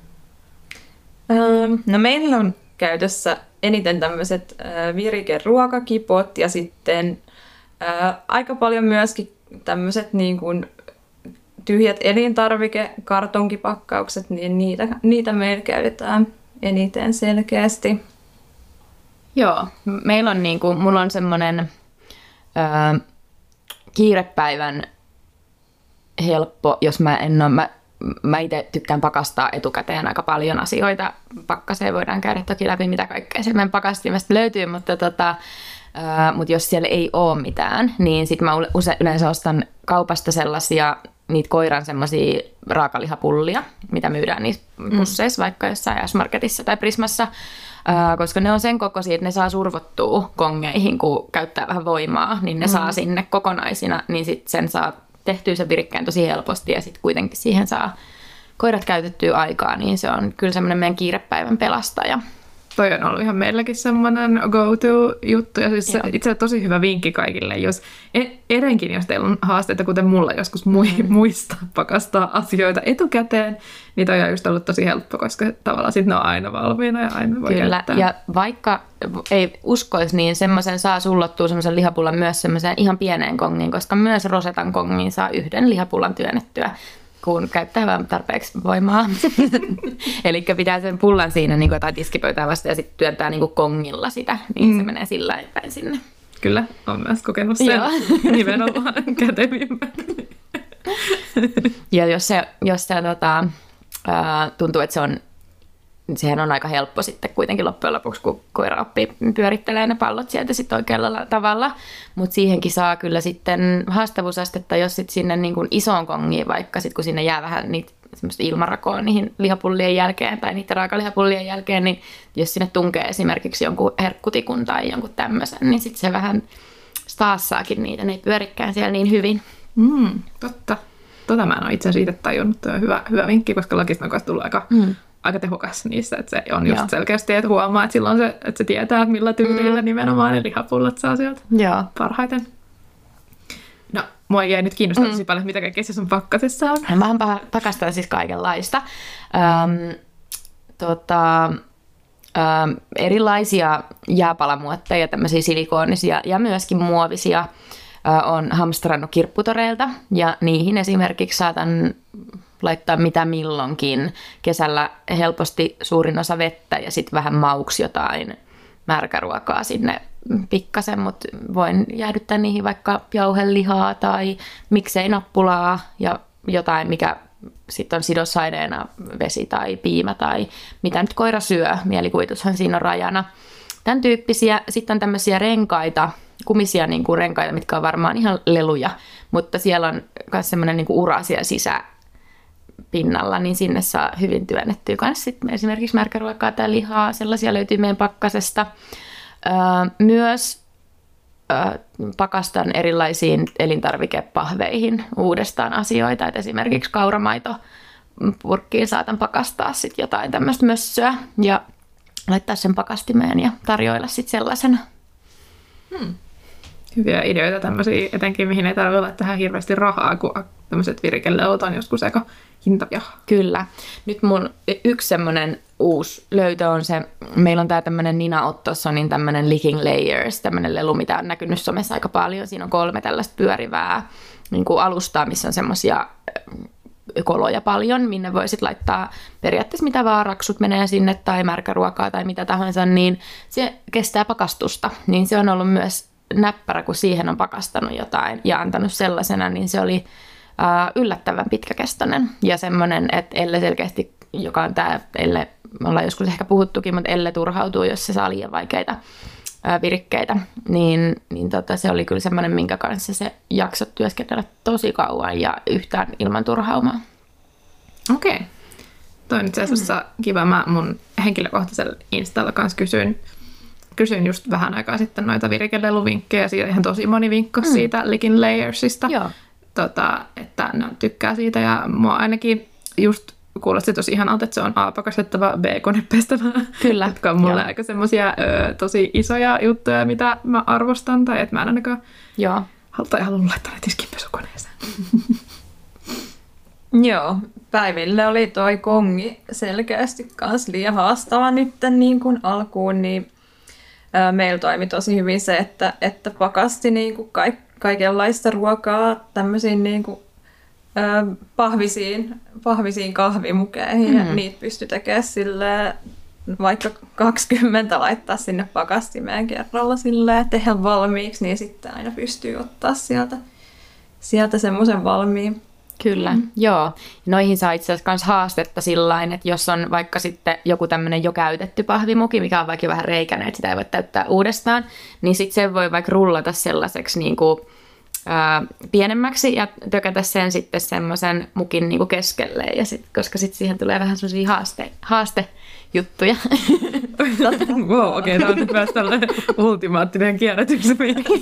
Ähm, no meillä on käytössä eniten tämmöiset äh, virikeruokakipot ja sitten Ää, aika paljon myöskin tämmöiset niin kuin tyhjät elintarvikekartonkipakkaukset, niin niitä, niitä meillä käytetään eniten selkeästi. Joo, meillä on niin kuin, mulla on semmoinen ää, kiirepäivän helppo, jos mä en ole, mä, mä itse tykkään pakastaa etukäteen aika paljon asioita. Pakkaseen voidaan käydä toki läpi, mitä kaikkea sieltä meidän pakastimesta löytyy, mutta tota, Uh, mutta jos siellä ei ole mitään, niin sitten mä use, yleensä ostan kaupasta sellaisia, niitä koiran semmoisia raakalihapullia, mitä myydään niissä pusseissa, mm. vaikka jossain S-Marketissa tai Prismassa, uh, koska ne on sen kokoisia, että ne saa survottua kongeihin, kun käyttää vähän voimaa, niin ne mm. saa sinne kokonaisina, niin sitten sen saa tehtyä sen virikkeen tosi helposti ja sitten kuitenkin siihen saa koirat käytettyä aikaa, niin se on kyllä semmoinen meidän kiirepäivän pelastaja. toi on ollut ihan meilläkin semmoinen go-to-juttu. Ja siis itse asiassa tosi hyvä vinkki kaikille, jos edenkin, jos teillä on haasteita, kuten mulla joskus mui, mm. muista pakastaa asioita etukäteen, niin toi on just ollut tosi helppo, koska tavallaan sitten ne on aina valmiina ja aina voi Kyllä, käyttää. Ja vaikka ei uskoisi, niin semmoisen saa sullottua semmoisen lihapullan myös semmoiseen ihan pieneen kongiin, koska myös rosetan kongiin saa yhden lihapullan työnnettyä, kun käyttää vaan tarpeeksi voimaa. Eli pitää sen pullan siinä niin jotain tiskipöytää vasta ja sitten työntää niin kongilla sitä, niin mm. se menee sillä päin sinne. Kyllä, olen myös kokenut sen nimenomaan kätevimmät. Ja jos se, jos se tota, ää, tuntuu, että se on, sehän on aika helppo sitten kuitenkin loppujen lopuksi, kun koira oppii pyörittelee ne pallot sieltä sitten oikealla tavalla. Mutta siihenkin saa kyllä sitten haastavuusastetta, jos sitten sinne niin kuin isoon kongiin, vaikka sitten kun sinne jää vähän niitä semmoista ilmarakoa niihin lihapullien jälkeen tai niiden raakalihapullien jälkeen, niin jos sinne tunkee esimerkiksi jonkun herkkutikun tai jonkun tämmöisen, niin sitten se vähän staassaakin niitä, ne ei pyörikään siellä niin hyvin. Mm, totta. Tota mä en ole itse asiassa itse tajunnut, tuo on hyvä, hyvä vinkki, koska lakista on kanssa tullut aika, mm. aika tehokas niissä, että se on just Joo. selkeästi, että huomaa, että silloin se, että se tietää, että millä tyylillä mm. nimenomaan ne lihapullat saa sieltä Joo. parhaiten. No, mua jäi nyt kiinnostaa mm. tosi paljon, mitä kaikkea se sun pakkasessa on. Mä oon pakastaa siis kaikenlaista. Öm, tota, öm, erilaisia jääpalamuotteja, tämmöisiä silikoonisia ja myöskin muovisia on hamstrannut kirpputoreilta ja niihin esimerkiksi saatan laittaa mitä milloinkin. Kesällä helposti suurin osa vettä ja sitten vähän mauksi jotain märkäruokaa sinne pikkasen, mutta voin jäädyttää niihin vaikka jauhelihaa tai miksei nappulaa ja jotain, mikä sitten on sidosaineena vesi tai piimä tai mitä nyt koira syö. Mielikuvitushan siinä on rajana. Tämän tyyppisiä. Sitten on tämmöisiä renkaita, kumisia niin kuin renkaita, mitkä on varmaan ihan leluja, mutta siellä on myös semmoinen niin kuin ura siellä sisäpinnalla, niin sinne saa hyvin työnnettyä myös sitten esimerkiksi märkäruokaa tai lihaa. Sellaisia löytyy meidän pakkasesta. Öö, myös öö, pakastan erilaisiin elintarvikepahveihin uudestaan asioita, että esimerkiksi kauramaito purkkiin saatan pakastaa sitten jotain tämmöistä mössöä ja laittaa sen pakastimeen ja tarjoilla sitten sellaisena. Hmm. Hyviä ideoita tämmöisiä, etenkin mihin ei tarvitse laittaa hirveästi rahaa, kun tämmöiset virikelelut on joskus aika hintavia. Kyllä. Nyt mun yksi semmoinen uusi löytö on se, meillä on tää tämmöinen Nina Ottossonin tämmöinen Licking Layers, tämmöinen lelu, mitä on näkynyt somessa aika paljon. Siinä on kolme tällaista pyörivää niin kuin alustaa, missä on semmoisia koloja paljon, minne voisit laittaa periaatteessa mitä vaan, raksut menee sinne tai märkäruokaa tai mitä tahansa, niin se kestää pakastusta. Niin se on ollut myös näppärä, kun siihen on pakastanut jotain ja antanut sellaisena, niin se oli äh, yllättävän pitkäkestoinen. Ja semmoinen, että Elle selkeästi, joka on tämä Elle, me ollaan joskus ehkä puhuttukin, mutta Elle turhautuu, jos se saa liian vaikeita äh, virikkeitä, niin, niin tota, se oli kyllä semmoinen, minkä kanssa se jaksoi työskennellä tosi kauan ja yhtään ilman turhaumaa. Okei. Okay. Toi on itse asiassa mm. kiva. Mä mun henkilökohtaisella Installa kanssa kysyin, kysyin just vähän aikaa sitten noita virikeleluvinkkejä. Siitä ihan tosi moni vinkkasi mm. siitä Licking Layersista, tota, että ne tykkää siitä. Ja mua ainakin just kuulosti tosi ihanalta, että se on A, pakastettava, B, konepestävä. Kyllä. Jotka on mulle Joo. aika semmosia ö, tosi isoja juttuja, mitä mä arvostan. Tai että mä en ainakaan Joo. tai halunnut laittaa ne tiskinpesukoneeseen. Joo, Päiville oli toi kongi selkeästi kans liian haastava nyt niin kuin alkuun, niin ää, meillä toimi tosi hyvin se, että, että pakasti niin kuin kaik, kaikenlaista ruokaa tämmöisiin niin kuin, ää, pahvisiin, pahvisiin kahvimukeihin, mm. ja niitä pystyi tekemään silleen, vaikka kaksikymmentä laittaa sinne pakastimeen kerralla silleen, tehdä valmiiksi, niin sitten aina pystyy ottaa sieltä, sieltä semmoisen valmiin. Kyllä, mm. joo. Noihin saa itse asiassa myös haastetta sillain, että jos on vaikka sitten joku tämmöinen jo käytetty pahvimuki, mikä on vaikka vähän reikäinen, että sitä ei voi täyttää uudestaan, niin sitten se voi vaikka rullata sellaiseksi niin kuin, ää, pienemmäksi ja tökätä sen sitten semmoisen mukin niin kuin keskelle, ja sit, koska sitten siihen tulee vähän semmoisia haaste, haastejuttuja. Wow, okei, okay, tämä on myös tällainen ultimaattinen kierrätyksen.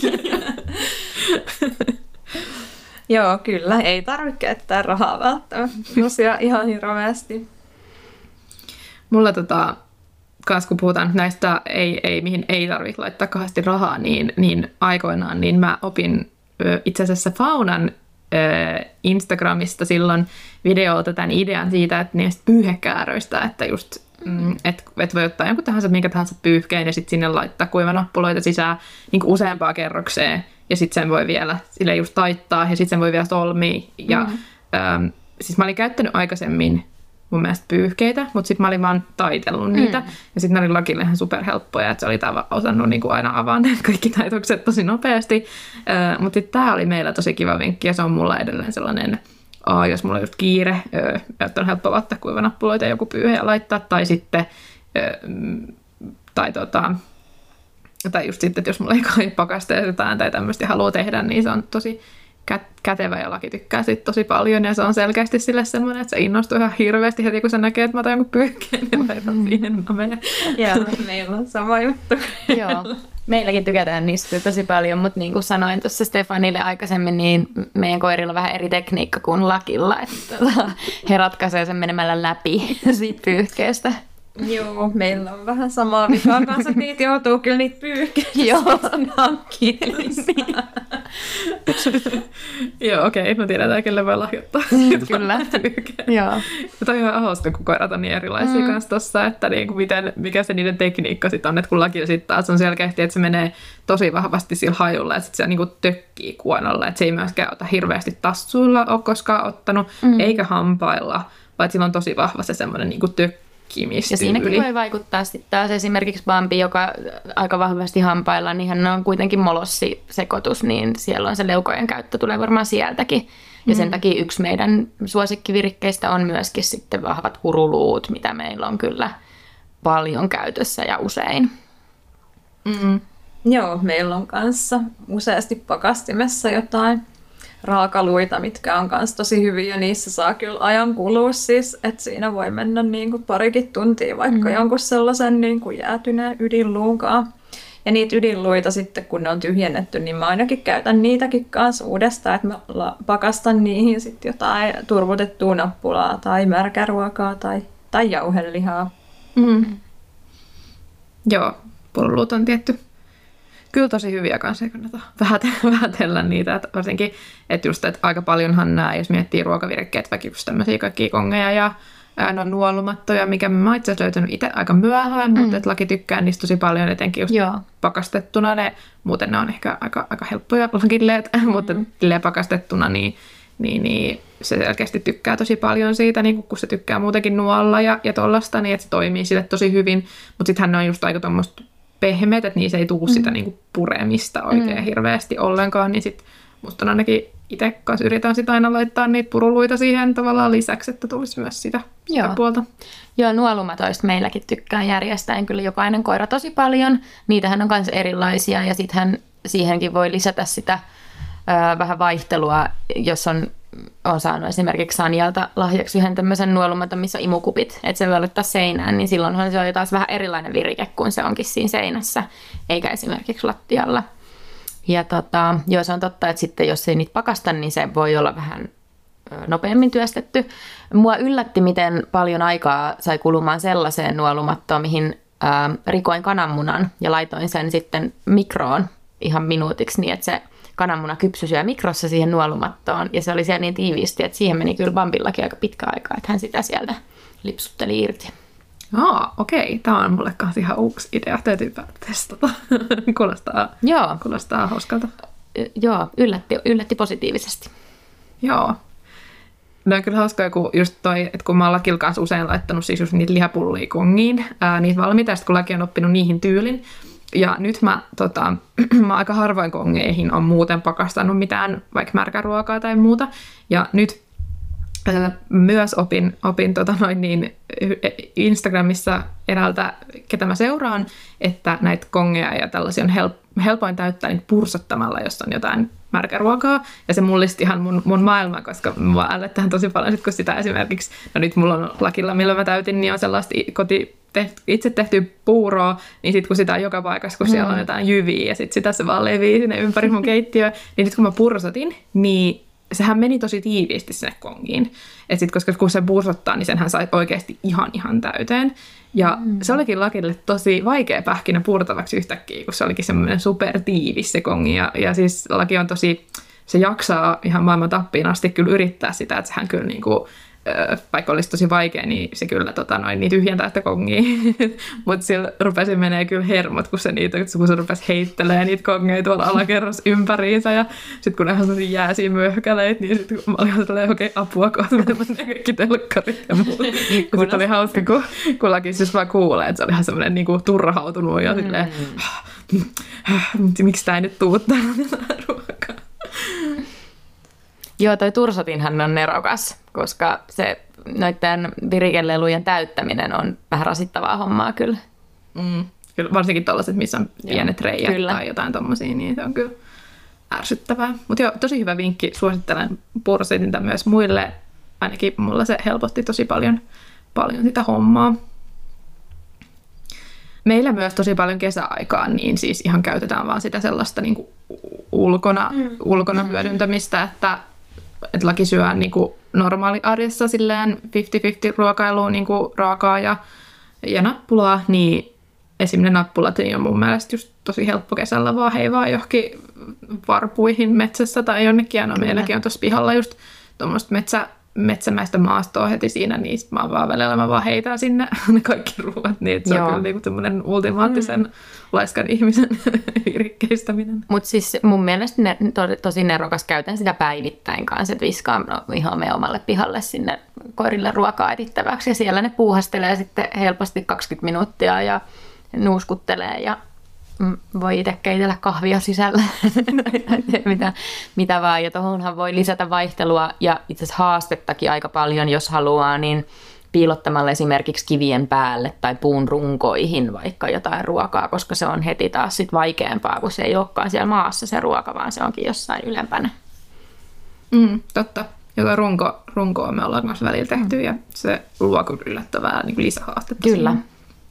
Joo, kyllä. Ei tarvitse käyttää rahaa välttämättä. Tosiaan ihan hirveästi. Mulla tota, kanssa kun puhutaan näistä, ei, ei, mihin ei tarvitse laittaa kauheasti rahaa, niin, niin aikoinaan niin mä opin ö, itse asiassa Faunan ö, Instagramista silloin videolta tämän idean siitä, että niistä pyyhekääröistä, että just mm, et, et voi ottaa jonkun tahansa, minkä tahansa pyyhkeen ja sitten sinne laittaa kuivanappuloita sisään niin kuin useampaa kerrokseen ja sitten sen voi vielä sille just taittaa ja sitten sen voi vielä solmia. Ja, mm. ö, siis mä olin käyttänyt aikaisemmin mun mielestä pyyhkeitä, mutta sitten mä olin vaan taitellut niitä. Mm. Ja sitten ne oli Lakille ihan superhelppoja, että se oli tava, osannut niinku aina avaa ne kaikki taitokset tosi nopeasti. Uh, mutta sitten tää oli meillä tosi kiva vinkki, ja se on mulla edelleen sellainen, uh, jos mulla on just kiire, uh, että on helppo ottaa kuivanappuloita ja joku pyyhe ja laittaa, tai sitten, uh, tai tota, tai just sitten, että jos mulla ei kai pakasteet jotain tai tämmöistä haluaa tehdä, niin se on tosi kätevä ja Laki tykkää siitä tosi paljon ja se on selkeästi sille semmoinen, että se innostuu ihan hirveästi heti, kun se näkee, että mä otan jonkun pyyhkeen ja laitan siihen nameja. Joo, meillä on sama juttu. Joo, meilläkin tykätään niistä tosi paljon, mutta niin kuin sanoin tuossa Stefanille aikaisemmin, niin meidän koirilla on vähän eri tekniikka kuin Lakilla, että he ratkaisee sen menemällä läpi siitä pyyhkeestä. Joo, meillä on vähän samaa vikaa kanssa, että niitä joutuu kyllä niitä pyyhkeitä. Joo. Joo, okei, okay. No tiedetään, kelle voi lahjoittaa. Kyllä. Joo. Toi on ihan hauska, kun koirat on niin erilaisia mm. kanssa tossa, että niinku miten, mikä se niiden tekniikka sitten on, että kun Lakilla sitten taas on selkeästi, että se menee tosi vahvasti sillä hajulla, että sit se niinku tökkii kuonolla, että se ei myöskään ota hirveästi tassuilla ole koskaan ottanut, mm. eikä hampailla, vaan sillä on tosi vahva se semmoinen niinku tökkii. Ja siinäkin voi vaikuttaa sitten taas esimerkiksi Bambi, joka aika vahvasti hampaillaan, niin hän on kuitenkin molossisekoitus, niin siellä on se leukojen käyttö, tulee varmaan sieltäkin. Ja sen mm. takia yksi meidän suosikkivirikkeistä on myöskin sitten vahvat huruluut, mitä meillä on kyllä paljon käytössä ja usein. Mm. Joo, meillä on kanssa useasti pakastimessa jotain raakaluita, mitkä on myös tosi hyviä ja niissä saa kyllä ajan kulua siis, että siinä voi mennä niin kuin parikin tuntia vaikka mm. jonkun sellaisen niin kuin jäätyneen ydinluunkaan. Ja niitä ydinluita sitten, kun ne on tyhjennetty, niin mä ainakin käytän niitäkin kanssa uudestaan, että mä pakastan niihin sitten jotain turvotettua nappulaa tai märkäruokaa tai, tai jauhelihaa. Mm. Joo, pullut on tietty. Kyllä tosi hyviä kanssa, ei kannata vähätellä niitä, että varsinkin, että just, että aika paljonhan nämä, jos miettii ruokavirikkeet, vaikka just tämmöisiä kaikkia kongeja ja no, nuolumattoja, mikä mä itse asiassa löytänyt itse aika myöhään, mm. mutta että Laki tykkää niistä tosi paljon, etenkin just Joo. pakastettuna ne, muuten ne on ehkä aika, aika helppoja Lakilleet, mm. mutta pakastettuna, niin, niin, niin se selkeästi tykkää tosi paljon siitä, niin kun se tykkää muutenkin nuolla ja, ja tollaista, niin että se toimii sille tosi hyvin, mutta sittenhän ne on just aika tuommoista pehmeät, että niissä ei tule sitä mm. niinku puremista oikein mm. hirveästi ollenkaan, niin sit musta ainakin itse kanssa yritän sitä aina laittaa niitä puruluita siihen tavallaan lisäksi, että tulisi myös sitä, sitä puolta. Joo, nuolumatoista meilläkin tykkää järjestää kyllä jokainen koira tosi paljon. Niitähän on myös erilaisia ja sittenhän siihenkin voi lisätä sitä ö, vähän vaihtelua, jos on olen saanut esimerkiksi Sanjalta lahjaksi yhden tämmöisen nuolumaton, missä on imukupit, että se voi laittaa seinään, niin silloinhan se on taas vähän erilainen virike, kun se onkin siinä seinässä, eikä esimerkiksi lattialla. Ja tota, joo, se on totta, että sitten jos ei niitä pakasta, niin se voi olla vähän nopeammin työstetty. Mua yllätti, miten paljon aikaa sai kulumaan sellaiseen nuolumattoon, mihin ää, rikoin kananmunan ja laitoin sen sitten mikroon ihan minuutiksi niin, että se kananmuna kypsyi siellä mikrossa siihen nuolumattoon, ja se oli siellä niin tiiviisti, että siihen meni kyllä Bambillakin aika pitkä aikaa, että hän sitä sieltä lipsutteli irti. Aa, okei. Tämä on mulle kanssa ihan uusi idea. Täytyy testata. kuulostaa, Joo. kuulostaa hauskalta. Joo, yllätti, yllätti positiivisesti. Joo. No on kyllä hauskaa, kun just toi, että kun mä oon Lakilla kanssa usein laittanut siis just niitä lihapullia kongiin, ää, niitä valmiita, ja kun Laki on oppinut niihin tyylin. Ja nyt mä, tota, mä aika harvoin kongeihin on muuten pakastanut mitään, vaikka märkäruokaa tai muuta. Ja nyt ää, myös opin, opin tota noin niin, Instagramissa eräältä, ketä mä seuraan, että näitä kongeja ja tällaisia on help, helpoin täyttää niin pursottamalla, jos on jotain märkäruokaa. Ja se mullisti ihan mun, mun maailmaa, koska mua ällöttää tosi paljon, sit kun sitä esimerkiksi, no nyt mulla on Lakilla, millä mä täytin, niin on sellaista koti, tehty, itse tehtyä puuroa, niin sitten kun sitä on joka paikassa, kun mm. siellä on jotain jyviä, ja sitten sitä se vaan levii sinne ympäri mun keittiöä, niin sitten kun mä pursotin, niin sehän meni tosi tiiviisti sinne kongiin. Et sit, koska kun se pursottaa, niin senhän sai oikeasti ihan ihan täyteen. Ja mm. se olikin Lakille tosi vaikea pähkinä purtavaksi yhtäkkiä, kun se olikin semmoinen supertiivis se kongi. Ja, ja siis Laki on tosi, se jaksaa ihan maailman tappiin asti kyllä yrittää sitä, että sehän kyllä niinku, vaikka olisi tosi vaikea, niin se kyllä tota, noin, niin tyhjentää sitä kongia. Mutta sillä rupesi menee kyllä hermot, kun se, niitä, kun se rupesi heittelemään niitä kongeja tuolla alakerros ympäriinsä. Ja sitten kun ne on sellaisia jääsiä myöhkäleitä, niin sitten mä olin silleen, okei, okay, apua, kun ne kaikki telkkarit ja muut. Sitten oli hauska, kun, kun Laki siis vaan kuulee, että se oli ihan semmoinen niin kuin turhautunut ja silleen, miksi tää ei nyt tuu tähän ruokaa. Joo, toi tursotinhan on nerokas, koska se noiden virikelelujen täyttäminen on vähän rasittavaa hommaa kyllä. Mm, kyllä varsinkin tollaiset, missä on pienet reijät kyllä. tai jotain tommosia, niin se on kyllä ärsyttävää. Mutta joo, tosi hyvä vinkki. Suosittelen pursotinta myös muille. Ainakin mulla se helpotti tosi paljon, paljon sitä hommaa. Meillä myös tosi paljon kesäaikaan, niin siis ihan käytetään vaan sitä sellaista niin kuin ulkona, mm. ulkona hyödyntämistä, että että Laki syö niin kuin normaali arjessa silleen viisikymmentä viisikymmentä ruokailuun niin kuin raakaa ja, ja nappulaa, niin esimerkiksi ne nappulat niin on mun mielestä just tosi helppo kesällä vaan heivaa johonkin varpuihin metsässä tai jonnekin. Ja no meilläkin on tuossa pihalla just tuommoista metsä, metsämäistä maastoa heti siinä, niin mä oon vaan välillä mä vaan heitän sinne ne kaikki ruuat, niin että se Joo. on kyllä niinku semmoinen ultimaattisen mm. laiskan ihmisen virikkeistäminen. Mutta siis mun mielestä ne, to, tosi nerokas, käytän sitä päivittäin kanssa, että viskaan no, ihan me omalle pihalle sinne koirille ruokaa etittäväksi ja siellä ne puuhastelee sitten helposti kaksikymmentä minuuttia ja nuuskuttelee ja voi itse keitellä kahvia sisällä, mitä, mitä vaan. Ja tuohonhan voi lisätä vaihtelua ja itse asiassa haastettakin aika paljon, jos haluaa, niin piilottamalla esimerkiksi kivien päälle tai puun runkoihin vaikka jotain ruokaa, koska se on heti taas sit vaikeampaa, kun se ei olekaan siellä maassa se ruoka, vaan se onkin jossain ylempänä. Mm, totta. Joka runko, runkoa me ollaan myös välillä tehty ja se luo kyllä yllättävää niin lisähaastetta. Kyllä. Siihen.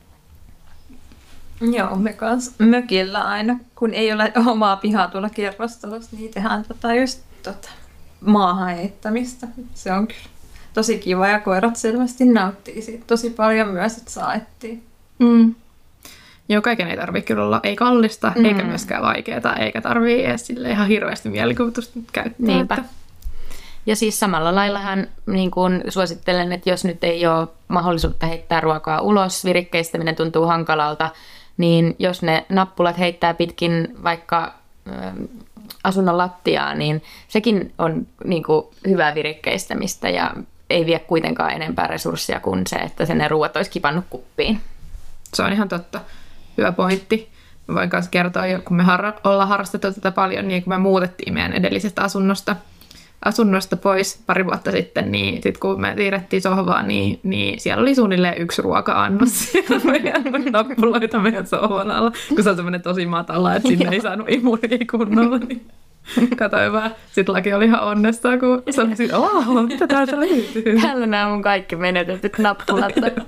Joo, me kanssa mökillä aina, kun ei ole omaa pihaa tuolla kerrostalossa, niin tehdään tota just tota maahan heittämistä. Se on kyllä tosi kiva ja koirat selvästi nauttii siitä tosi paljon myös, että saa etsiä. Mm. Joo, kaiken ei tarvitse kyllä olla ei kallista, mm. eikä myöskään vaikeaa, eikä tarvitse edes sille ihan hirveästi mielikuvitusta käyttää. Niinpä. Ja siis samalla laillahan niin kun suosittelen, että jos nyt ei ole mahdollisuutta heittää ruokaa ulos, virikkeistäminen tuntuu hankalalta, niin jos ne nappulat heittää pitkin vaikka ö, asunnon lattiaa, niin sekin on niin kuin hyvää virikkeistämistä ja ei vie kuitenkaan enempää resursseja kuin se, että se ne ruuat olisi kipannut kuppiin. Se on ihan totta. Hyvä pointti. Mä voin myös kertoa, kun me har- ollaan harrastettu tätä paljon, niin kun me muutettiin meidän edellisestä asunnosta, asunnosta pois pari vuotta sitten, niin sit kun me siirrettiin sohvaan, niin, niin siellä oli suunnilleen yksi ruoka-annos meidän nappuloita meidän sohvan alla, kun se on semmoinen tosi matala, että sinne ei saanut imuria kunnolla. Niin katoin vaan. Sitten Laki oli ihan onnesta, kun se oli siinä, oh, mitä täältä löytyy? Täällä nämä mun kaikki menetetyt nappulat.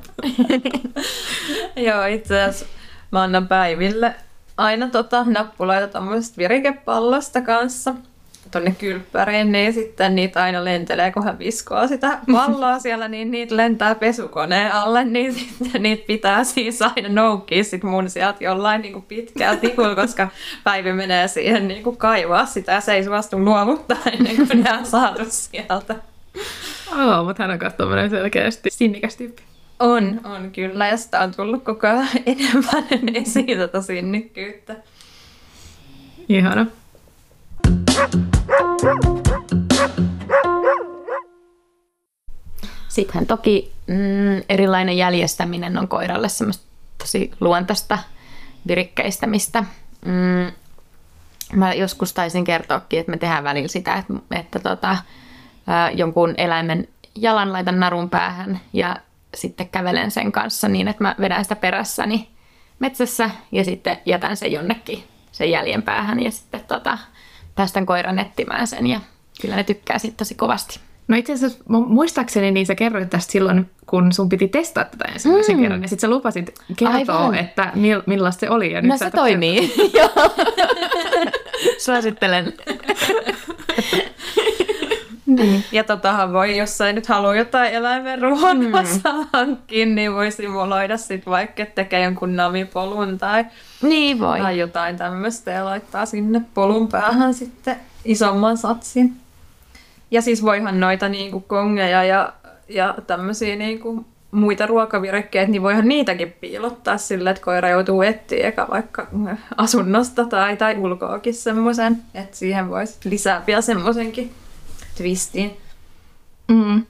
Joo, itse asiassa mä annan Päiville aina tota nappulaita tämmöisestä virikepallosta kanssa tuonne kylppäriin, niin sitten niitä aina lentelee, kun hän viskoo sitä palloa siellä, niin niitä lentää pesukoneen alle, niin sitten niitä pitää siis aina noukkia sit mun sieltä jollain niin kuin pitkää tikulla, koska Päivi menee siihen niin kuin kaivaa sitä ja se ei suostu luovuttaa ennen kuin ne on saatu sieltä. Oh, mutta hän on katsomaan selkeästi sinnikäs tyyppi. On, on kyllä, ja sitä on tullut koko ajan enemmän, niin siitä tosi sinnikkyyttä. Ihana. Sittenhän toki mm, erilainen jäljestäminen on koiralle semmoista tosi luontaista virikkeistämistä. Mm, mä joskus taisin kertoakin, että me tehdään välillä sitä, että, että tota, ää, jonkun eläimen jalan laitan narun päähän ja sitten kävelen sen kanssa niin, että mä vedän sitä perässäni metsässä ja sitten jätän sen jonnekin sen jäljen päähän ja sitten tota, päästän koiran etsimään sen ja kyllä ne tykkää siitä tosi kovasti. No itse asiassa muistaakseni niin sä kerroit tästä silloin, kun sun piti testata tätä ensimmäisen mm. kerran ja sit sä lupasit kertoa, Aivan. että mil, millaista se oli. Ja no nyt se toimii. Joo. Suosittelen. Niin. Ja totahan voi, jos ei nyt halua jotain eläimen ruoanvassa mm. hankkia, niin voi simuloida sitten vaikka, että tekee jonkun navipolun tai, niin voi. tai jotain tämmöistä ja laittaa sinne polun päähän sitten isomman satsin. Ja siis voihan noita niinku kongeja ja, ja tämmöisiä niinku muita ruokavirikkeitä, niin voihan niitäkin piilottaa sille, että koira joutuu etsiä eka vaikka asunnosta tai, tai ulkoakin semmoisen, että siihen voisi lisää vielä semmoisenkin twistin. Mm.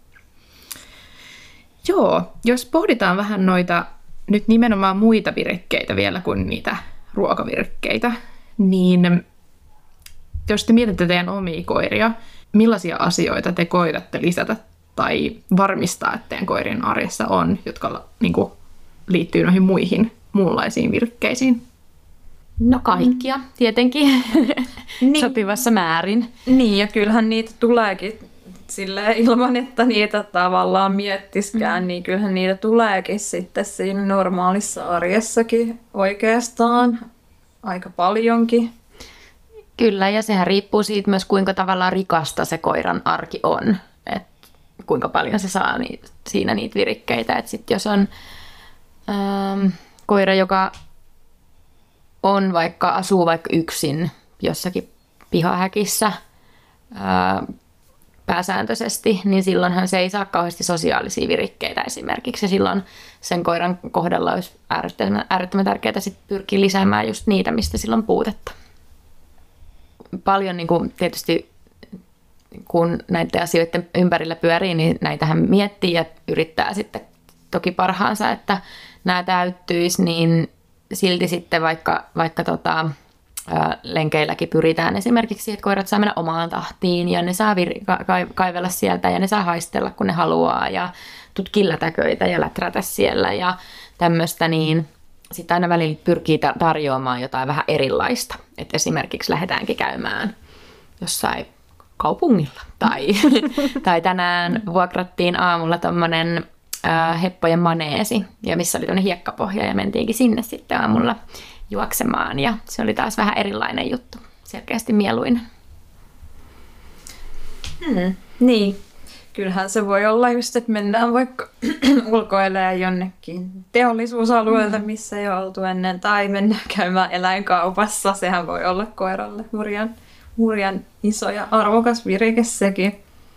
Joo, jos pohditaan vähän noita nyt nimenomaan muita virikkeitä vielä kuin niitä ruokavirikkeitä, niin jos te mietitte teidän omia koiria, millaisia asioita te koitatte lisätä tai varmistaa, että teidän koirien arjessa on, jotka niin kuin, liittyy noihin muihin muunlaisiin virkkeisiin? No kaikkia, mm. tietenkin, niin. sopivassa määrin. Niin, ja kyllähän niitä tuleekin silleen ilman, että niitä tavallaan miettiskään, mm. niin kyllähän niitä tuleekin sitten siinä normaalissa arjessakin oikeastaan aika paljonkin. Kyllä, ja sehän riippuu siitä myös, kuinka tavallaan rikasta se koiran arki on. Et kuinka paljon se saa niitä, siinä niitä virikkeitä. Et sit jos on ähm, koira, joka on vaikka, asuu vaikka yksin jossakin pihahäkissä ää, pääsääntöisesti, niin silloinhan se ei saa kauheasti sosiaalisia virikkeitä esimerkiksi. Ja silloin sen koiran kohdalla olisi äärettömän, äärettömän tärkeää sit pyrkiä lisäämään just niitä, mistä sillä on puutetta. Paljon niin kuin tietysti, kun näiden asioiden ympärillä pyörii, niin näitähän miettii ja yrittää sitten toki parhaansa, että nämä täyttyisi, niin silti sitten vaikka, vaikka tota, lenkeilläkin pyritään esimerkiksi, että koirat saa mennä omaan tahtiin ja ne saa vir- ka- kaivella sieltä ja ne saa haistella, kun ne haluaa ja tutkia lätäköitä ja läträtä siellä ja tämmöistä, niin sitten aina välillä pyrkii ta- tarjoamaan jotain vähän erilaista. Että esimerkiksi lähdetäänkin käymään jossain kaupungilla tai, tai tänään vuokrattiin aamulla tommonen äh, heppojen maneesi, ja missä oli tuonne hiekkapohja ja mentiinkin sinne sitten aamulla juoksemaan ja se oli taas vähän erilainen juttu, selkeästi mieluinen. Hmm. Niin, kyllähän se voi olla just, että mennään vaikka ulkoilemaan jonnekin teollisuusalueelta, missä ei ole oltu ennen, tai mennään käymään eläinkaupassa. Sehän voi olla koiralle hurjan, hurjan iso ja arvokas virike sekin.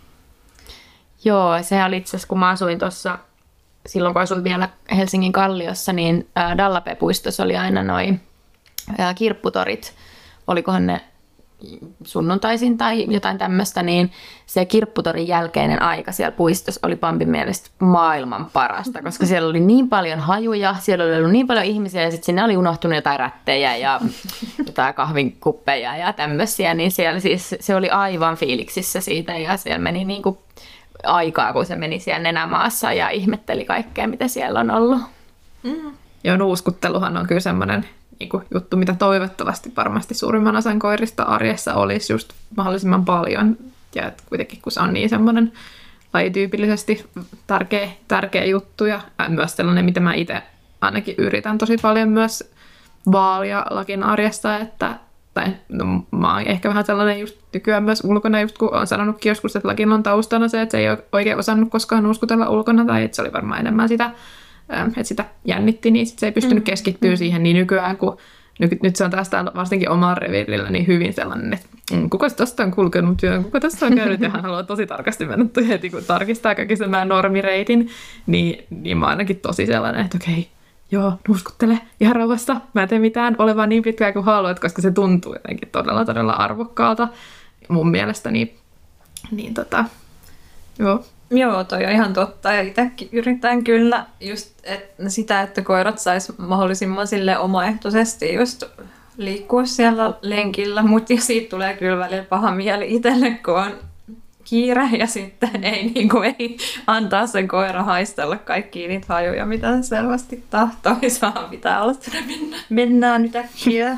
Joo, se oli itse asiassa, kun mä asuin tuossa, silloin kun asuin vielä Helsingin Kalliossa, niin Dallape-puistossa oli aina noi kirpputorit. Olikohan ne sunnuntaisin tai jotain tämmöistä, niin se kirpputorin jälkeinen aika siellä puistossa oli Pampin mielestä maailman parasta, koska siellä oli niin paljon hajuja, siellä oli ollut niin paljon ihmisiä ja sitten sinne oli unohtunut jotain rättejä ja jotain kahvinkuppeja ja tämmöisiä, niin siellä siis se oli aivan fiiliksissä siitä ja siellä meni niin kuin aikaa, kun se meni siellä nenämaassa ja ihmetteli kaikkea, mitä siellä on ollut. Mm. Joo, nuuskutteluhan on kyllä semmoinen niin kuin juttu, mitä toivottavasti varmasti suurimman osan koirista arjessa olisi just mahdollisimman paljon. Ja että kuitenkin, kun se on niin semmoinen lajityypillisesti tärkeä, tärkeä juttu ja myös sellainen, mitä mä itse ainakin yritän tosi paljon myös vaalia lakin arjessa, että tai no, mä oon ehkä vähän sellainen just nykyään myös ulkona, just kun olen sanonutkin joskus, että lakin on taustana se, että se ei ole oikein osannut koskaan nuuskutella ulkona, tai että se oli varmaan enemmän sitä, että sitä jännitti, niin sit se ei pystynyt mm. keskittyä siihen, niin nykyään, kun nyt, nyt se on taas täällä varsinkin omalla reviirillä niin hyvin sellainen, että mm, kuka tuosta on kulkenut ja kuka tässä on käynyt, ja hän haluaa tosi tarkasti mennä heti, kun tarkistaa kaikki sen normireitin, niin, niin mä ainakin tosi sellainen, että okei, joo, nuuskuttele ihan rauhassa. Mä en tee mitään, ole vaan niin pitkään kuin haluat, koska se tuntuu jotenkin todella, todella arvokkaalta mun mielestä. Niin, niin tota, joo. Joo, toi on ihan totta. Ja itsekin yritän kyllä just et, sitä, että koirat sais mahdollisimman sille omaehtoisesti just liikkua siellä lenkillä. Mutta siitä tulee kyllä välillä paha mieli itselle, kun on kiire ja sitten ei, niin kuin, ei antaa sen koira haistella kaikkia niitä hajuja, mitä se selvästi tahtoisi, vaan pitää olla, että mennään, mennään nyt äkkiä.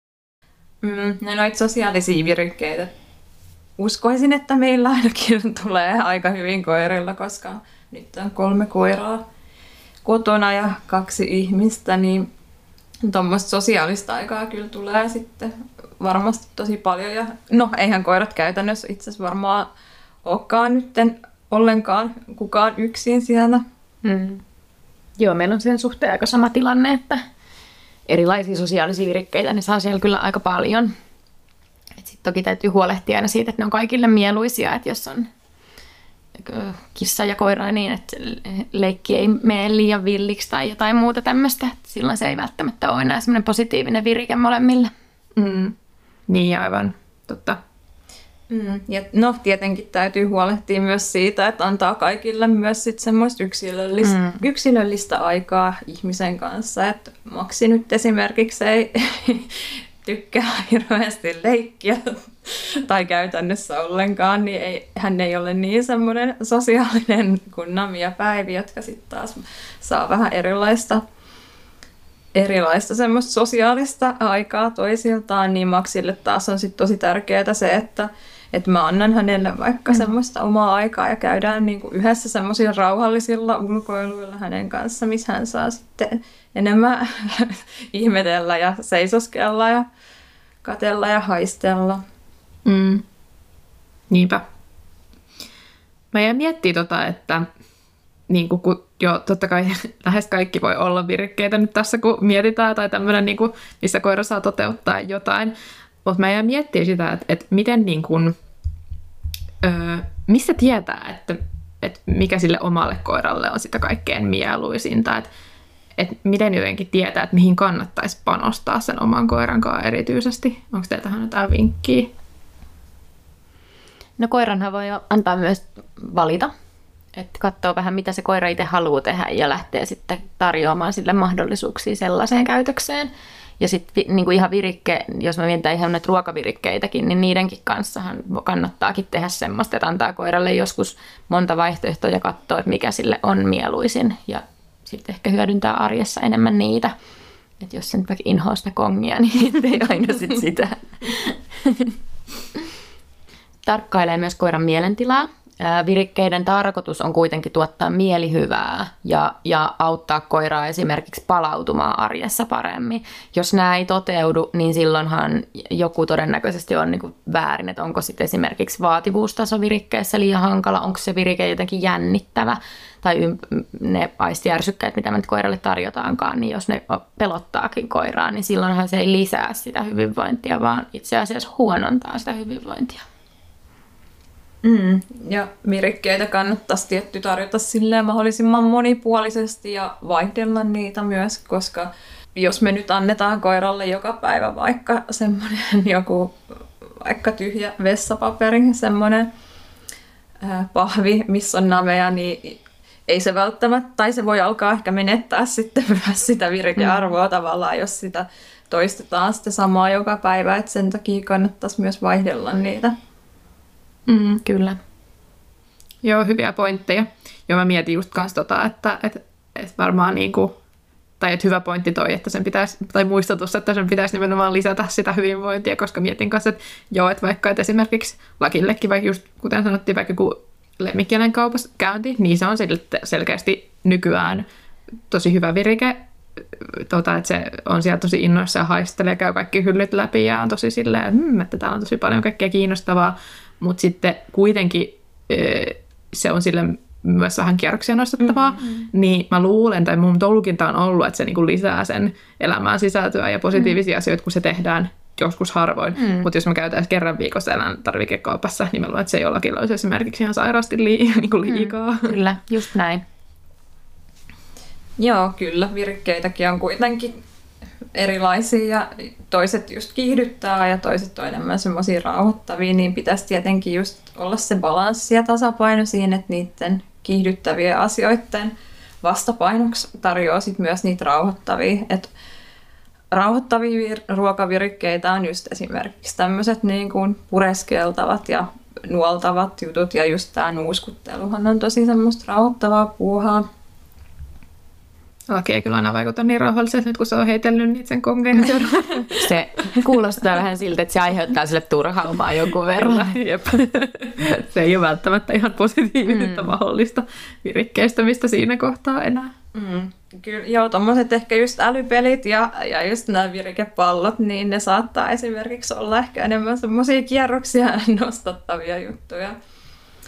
Mm, ja noita sosiaalisia virikkeitä. Uskoisin, että meillä ainakin tulee aika hyvin koirilla, koska nyt on kolme koiraa kotona ja kaksi ihmistä, niin tuommoista sosiaalista aikaa kyllä tulee sitten varmasti tosi paljon. Ja no, eihän koirat käytännössä itse asiassa varmaan olekaan nyt ollenkaan kukaan yksin siellä. Mm. Joo, meillä on sen suhteen aika sama tilanne, että erilaisia sosiaalisia virikkeitä niin saa siellä kyllä aika paljon. Sitten toki täytyy huolehtia aina siitä, että ne on kaikille mieluisia, että jos on kissa ja koira niin, että leikki ei mene liian villiksi tai jotain muuta tämmöistä. Silloin se ei välttämättä ole enää semmoinen positiivinen virike molemmille. Mm. Niin, aivan. Totta. Mm. Ja no tietenkin täytyy huolehtia myös siitä, että antaa kaikille myös sit semmoista yksilöllistä, mm. yksilöllistä aikaa ihmisen kanssa. Että Maksi nyt esimerkiksi ei tykkää hirveästi leikkiä tai käytännössä ollenkaan, niin ei, hän ei ole niin semmoinen sosiaalinen kuin Nami ja Päivi, jotka sitten taas saa vähän erilaista, erilaista semmoista sosiaalista aikaa toisiltaan, niin Maksille taas on sitten tosi tärkeää se, että että mä annan hänelle vaikka mm. semmoista omaa aikaa ja käydään niinku yhdessä semmoisilla rauhallisilla ulkoiluilla hänen kanssa, missä hän saa sitten enemmän ihmetellä ja seisoskella ja katella ja haistella. Mm. Niinpä. Mä jäin miettimään tota, että niin kuin, kun jo totta kai lähes kaikki voi olla virikkeitä nyt tässä, kun mietitään, tai tämmöinen, niin kuin, missä koira saa toteuttaa jotain. Mutta mä jäin miettimään sitä, että, että miten niin kuin, öö, missä tietää, että, että mikä sille omalle koiralle on sitä kaikkein mieluisinta. Että, että miten jotenkin tietää, että mihin kannattaisi panostaa sen oman koiran kanssa erityisesti. Onko teillä tähän jotain vinkkiä? No koiranhan voi antaa myös valita. Että katsoo vähän, mitä se koira itse haluaa tehdä ja lähtee sitten tarjoamaan sille mahdollisuuksia sellaiseen käytökseen. Ja sitten niin ihan virikke, jos mä mietitään ihan näitä ruokavirikkeitäkin, niin niidenkin kanssahan kannattaakin tehdä semmoista, että antaa koiralle joskus monta vaihtoehtoa ja katsoo, että mikä sille on mieluisin. Ja sitten ehkä hyödyntää arjessa enemmän niitä. Että jos sen vaikka inhoaa sitä kongia, niin ei aina sit sitä. Tarkkailee myös koiran mielentilaa. Virikkeiden tarkoitus on kuitenkin tuottaa mielihyvää ja, ja auttaa koiraa esimerkiksi palautumaan arjessa paremmin. Jos nämä ei toteudu, niin silloinhan joku todennäköisesti on niin kuin väärin, että onko sitten esimerkiksi vaativuustaso virikkeessä liian hankala, onko se virike jotenkin jännittävä tai ymp- ne aistijärsykkeet, mitä me nyt koiralle tarjotaankaan, niin jos ne pelottaakin koiraa, niin silloinhan se ei lisää sitä hyvinvointia, vaan itse asiassa huonontaa sitä hyvinvointia. Mm. Ja virikkeitä kannattaisi tietty tarjota silleen mahdollisimman monipuolisesti ja vaihdella niitä myös, koska jos me nyt annetaan koiralle joka päivä vaikka semmoinen joku vaikka tyhjä vessapaperi, semmoinen ää, pahvi, missä on nameja, niin ei se välttämättä, tai se voi alkaa ehkä menettää sitten myös sitä virikearvoa mm. tavallaan, jos sitä toistetaan sitä samaa joka päivä, että sen takia kannattaisi myös vaihdella niitä. Mm, kyllä. Joo, hyviä pointteja. Joo, mä mietin just kans tota, että, että, että varmaan niinku, tai että hyvä pointti toi, että sen pitäisi, tai muistutus, että sen pitäisi nimenomaan lisätä sitä hyvinvointia, koska mietin kanssa, että joo, että vaikka että esimerkiksi Lakillekin, vaikka just kuten sanottiin, vaikka joku lemmikkieläin kaupassa käynti, niin se on selkeästi nykyään tosi hyvä virike, tota, että se on siellä tosi innoissa ja haistelee, käy kaikki hyllyt läpi ja on tosi silleen, hmm, että täällä on tosi paljon kaikkea kiinnostavaa. Mutta sitten kuitenkin se on sille myös vähän kierroksia nostettavaa, mm-hmm. niin mä luulen, tai mun tulkinta on ollut, että se niinku lisää sen elämään sisältöä ja positiivisia mm-hmm. asioita, kun se tehdään joskus harvoin. Mm-hmm. Mutta jos me käytäisiin kerran viikossa eläintarvikekaupassa, niin mä luulen, että se jollakin olisi esimerkiksi ihan sairaasti lii- niinku liikaa. Mm, kyllä, just näin. Joo, kyllä. Virikkeitäkin on kuitenkin erilaisia ja toiset just kiihdyttää ja toiset on enemmän semmoisia rauhoittavia, niin pitäisi tietenkin just olla se balanssi ja tasapaino siinä, että niiden kiihdyttävien asioiden vastapainoksi tarjoaa sit myös niitä rauhoittavia. Et rauhoittavia ruokavirikkeitä on just esimerkiksi tämmöiset niin kuin pureskeltavat ja nuoltavat jutut ja just tämä nuuskutteluhan on tosi semmoista rauhoittavaa puuhaa. Laki ei kyllä aina vaikuta niin rauhalliselta nyt, kun se on heitellyt niitä sen kongeen. Se kuulostaa vähän siltä, että se aiheuttaa sille turhaumaa jonkun verran. Jep. Se ei ole välttämättä ihan positiivista mm. mahdollista virikkeistämistä siinä kohtaa enää. Mm. Kyllä, joo, tommoset ehkä just älypelit ja, ja just nämä virikepallot, niin ne saattaa esimerkiksi olla ehkä enemmän semmoisia kierroksia nostattavia juttuja.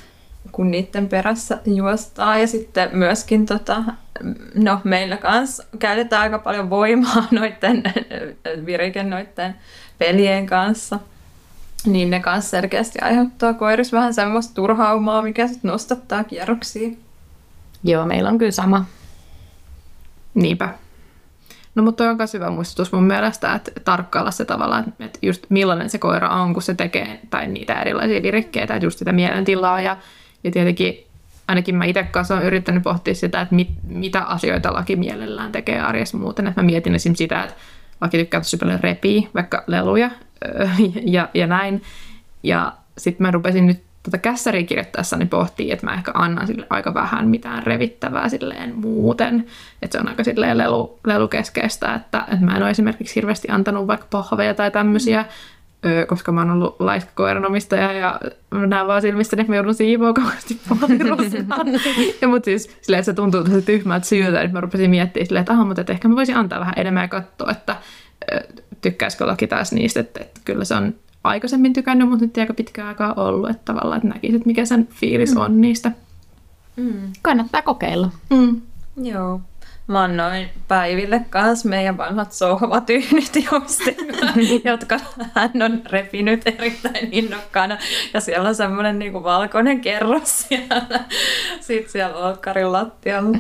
kun niiden perässä juostaan. Ja sitten myöskin tota, no, meillä kanssa käytetään aika paljon voimaa noiden virike noiden pelien kanssa. Niin ne kanssa selkeästi aiheuttaa koirissa vähän semmoista turhaumaa, mikä sitten nostattaa kierroksia. Joo, meillä on kyllä sama. Niinpä. No mutta toi on myös hyvä muistutus mun mielestä, että tarkkailla se tavallaan, että just millainen se koira on, kun se tekee tai niitä erilaisia virikkeitä, että just sitä mielentilaa ja, ja tietenkin ainakin mä itse kanssa olen yrittänyt pohtia sitä, että mit, mitä asioita laki mielellään tekee arjessa muuten, että mä mietin esimerkiksi sitä, että laki tykkää tosi paljon repiä, vaikka leluja ja, ja näin ja sitten mä rupesin nyt tota kässäriä kirjoittaessani pohtii, että mä ehkä annan sille aika vähän mitään revittävää silleen muuten. Että se on aika silleen lelu, lelukeskeistä, että, että mä en ole esimerkiksi hirveästi antanut vaikka pahveja tai tämmöisiä, mm. koska mä oon ollut laiska koiranomistaja ja mä näen vaan silmistäni, että mä joudun siivoa kauheasti pahvirusnaan. Ja mut siis silleen, että se tuntuu tosi tyhmältä syytä, että mä rupesin miettimään silleen, että aha, mutta että ehkä mä voisin antaa vähän enemmän ja katsoa, että tykkäisikö laki taas niistä, että, että kyllä se on aikaisemmin tykännyt, mutta nyt ei aika pitkään aikaa ollut, että tavallaan että näkisit, mikä sen fiilis mm. on niistä. Mm. Kannattaa kokeilla. Mm. Joo. Mä annoin Päiville kanssa meidän vanhat sohvatyynyt jotka hän on repinyt erittäin innokkaana. Ja siellä on semmoinen niinku valkoinen kerros siellä. Sitten siellä olkkarin lattialla.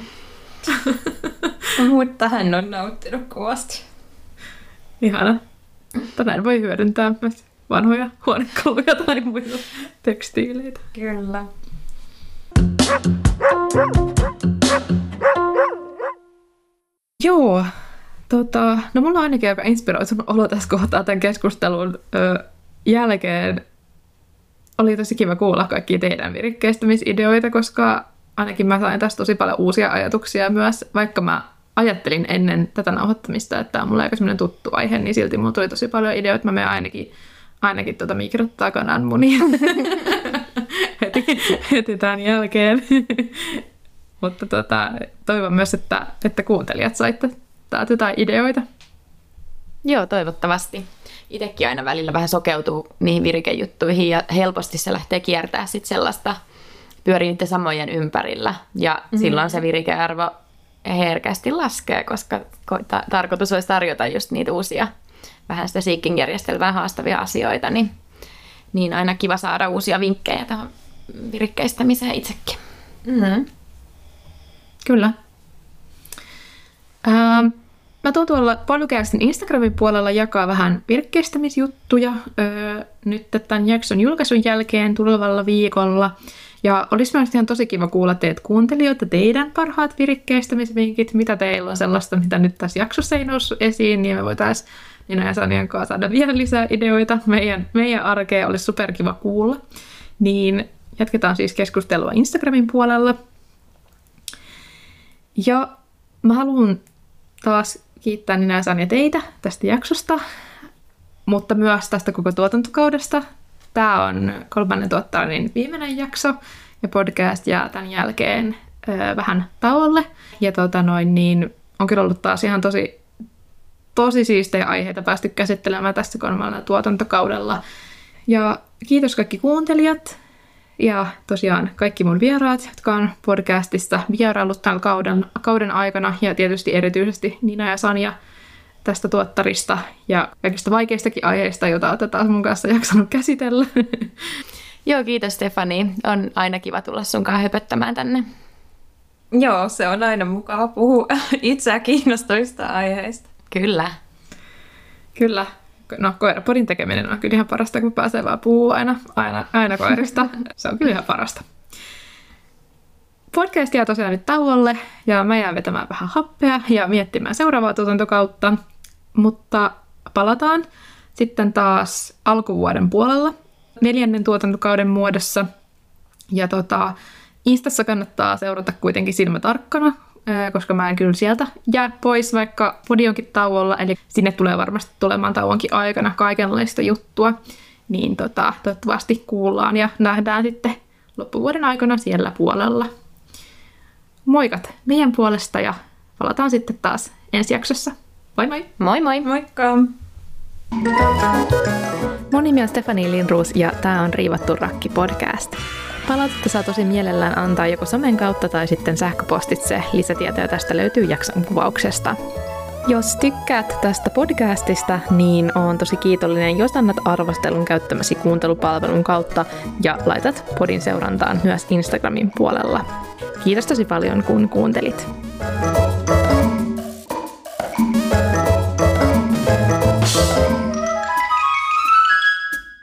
Mutta hän on nauttinut kovasti. Ihana. Tänään voi hyödyntää myös vanhoja huonekaluja tai muita tekstiileitä. Kyllä. Joo. Tota, no mulla on ainakin aika inspiroitunut olo tässä kohtaa tämän keskustelun ö, jälkeen. Oli tosi kiva kuulla kaikkia teidän virikkeistämisideoita, koska ainakin mä sain tästä tosi paljon uusia ajatuksia myös, vaikka mä ajattelin ennen tätä nauhoittamista, että tämä on mulle aika semmoinen tuttu aihe, niin silti mulla tuli tosi paljon ideoita. Mä menen ainakin, ainakin tuota mikrottaa kananmunia heti, heti tämän jälkeen. Mutta tota, toivon myös, että, että kuuntelijat saitte täältä jotain ideoita. Joo, toivottavasti. Itsekin aina välillä vähän sokeutuu niihin virikejuttuihin ja helposti se lähtee kiertämään sit sellaista, pyörii niiden samojen ympärillä. Ja mm-hmm. silloin se virikearvo herkästi laskee, koska ta- tarkoitus olisi tarjota just niitä uusia, vähän sitä seeking-järjestelmää haastavia asioita, niin, niin aina kiva saada uusia vinkkejä tähän virikkeistämiseen itsekin. Mm-hmm. Kyllä. Ähm, mä tuun tuolla Polycastin Instagramin puolella jakaa vähän virkkeistämisjuttuja öö, nyt tämän jakson julkaisun jälkeen tulevalla viikolla. Ja olisi myös ihan tosi kiva kuulla teitä kuuntelijoita, teidän parhaat virikkeistämisvinkit, mitä teillä on sellaista, mitä nyt tässä jaksossa ei noussut esiin, niin me voitaisiin Nina ja Sanjan kanssa saada vielä lisää ideoita. Meidän, meidän arkea olisi superkiva kuulla. Niin jatketaan siis keskustelua Instagramin puolella. Ja mä haluan taas kiittää Nina ja Sanja teitä tästä jaksosta, mutta myös tästä koko tuotantokaudesta. Tämä on kolmannen tuottajan viimeinen jakso ja podcast jää tämän jälkeen ö, vähän tauolle. Ja tota noin, niin on kyllä ollut taas ihan tosi, tosi siistejä aiheita päästy käsittelemään tässä kolmannella tuotantokaudella. Ja kiitos kaikki kuuntelijat ja tosiaan kaikki mun vieraat, jotka on podcastista vieraillut tämän kauden, kauden aikana ja tietysti erityisesti Nina ja Sanja tästä tuottarista ja kaikista vaikeistakin aiheista, joita otetaan mun kanssa jaksanut käsitellä. Joo, kiitos Stefani. On aina kiva tulla sun kanssa höpöttämään tänne. Joo, se on aina mukava puhua itseä kiinnostavista aiheista. Kyllä. Kyllä. No, koirapodin tekeminen on kyllä ihan parasta, kun pääsee vaan puhua aina, aina, aina koirista. Se on kyllä ihan parasta. Podcast jää tosiaan nyt tauolle ja mä jään vetämään vähän happea ja miettimään seuraavaa tuotantokautta, mutta palataan sitten taas alkuvuoden puolella neljännen tuotantokauden muodossa. Ja tota, Instassa kannattaa seurata kuitenkin silmätarkkana, koska mä en kyllä sieltä jää pois, vaikka podi onkin tauolla, eli sinne tulee varmasti tulemaan tauonkin aikana kaikenlaista juttua, niin tota, toivottavasti kuullaan ja nähdään sitten loppuvuoden aikana siellä puolella. Moikat meidän puolesta ja palataan sitten taas ensi jaksossa. Moi moi! Moi moi! Moikka! Mun nimi on Stefanie Lindroos ja tää on Riivattu rakki podcast. Palautetta saa tosi mielellään antaa joko somen kautta tai sitten sähköpostitse. Lisätietoja tästä löytyy jakson kuvauksesta. Jos tykkäät tästä podcastista, niin oon tosi kiitollinen, jos annat arvostelun käyttämäsi kuuntelupalvelun kautta ja laitat podin seurantaan myös Instagramin puolella. Kiitos tosi paljon, kun kuuntelit.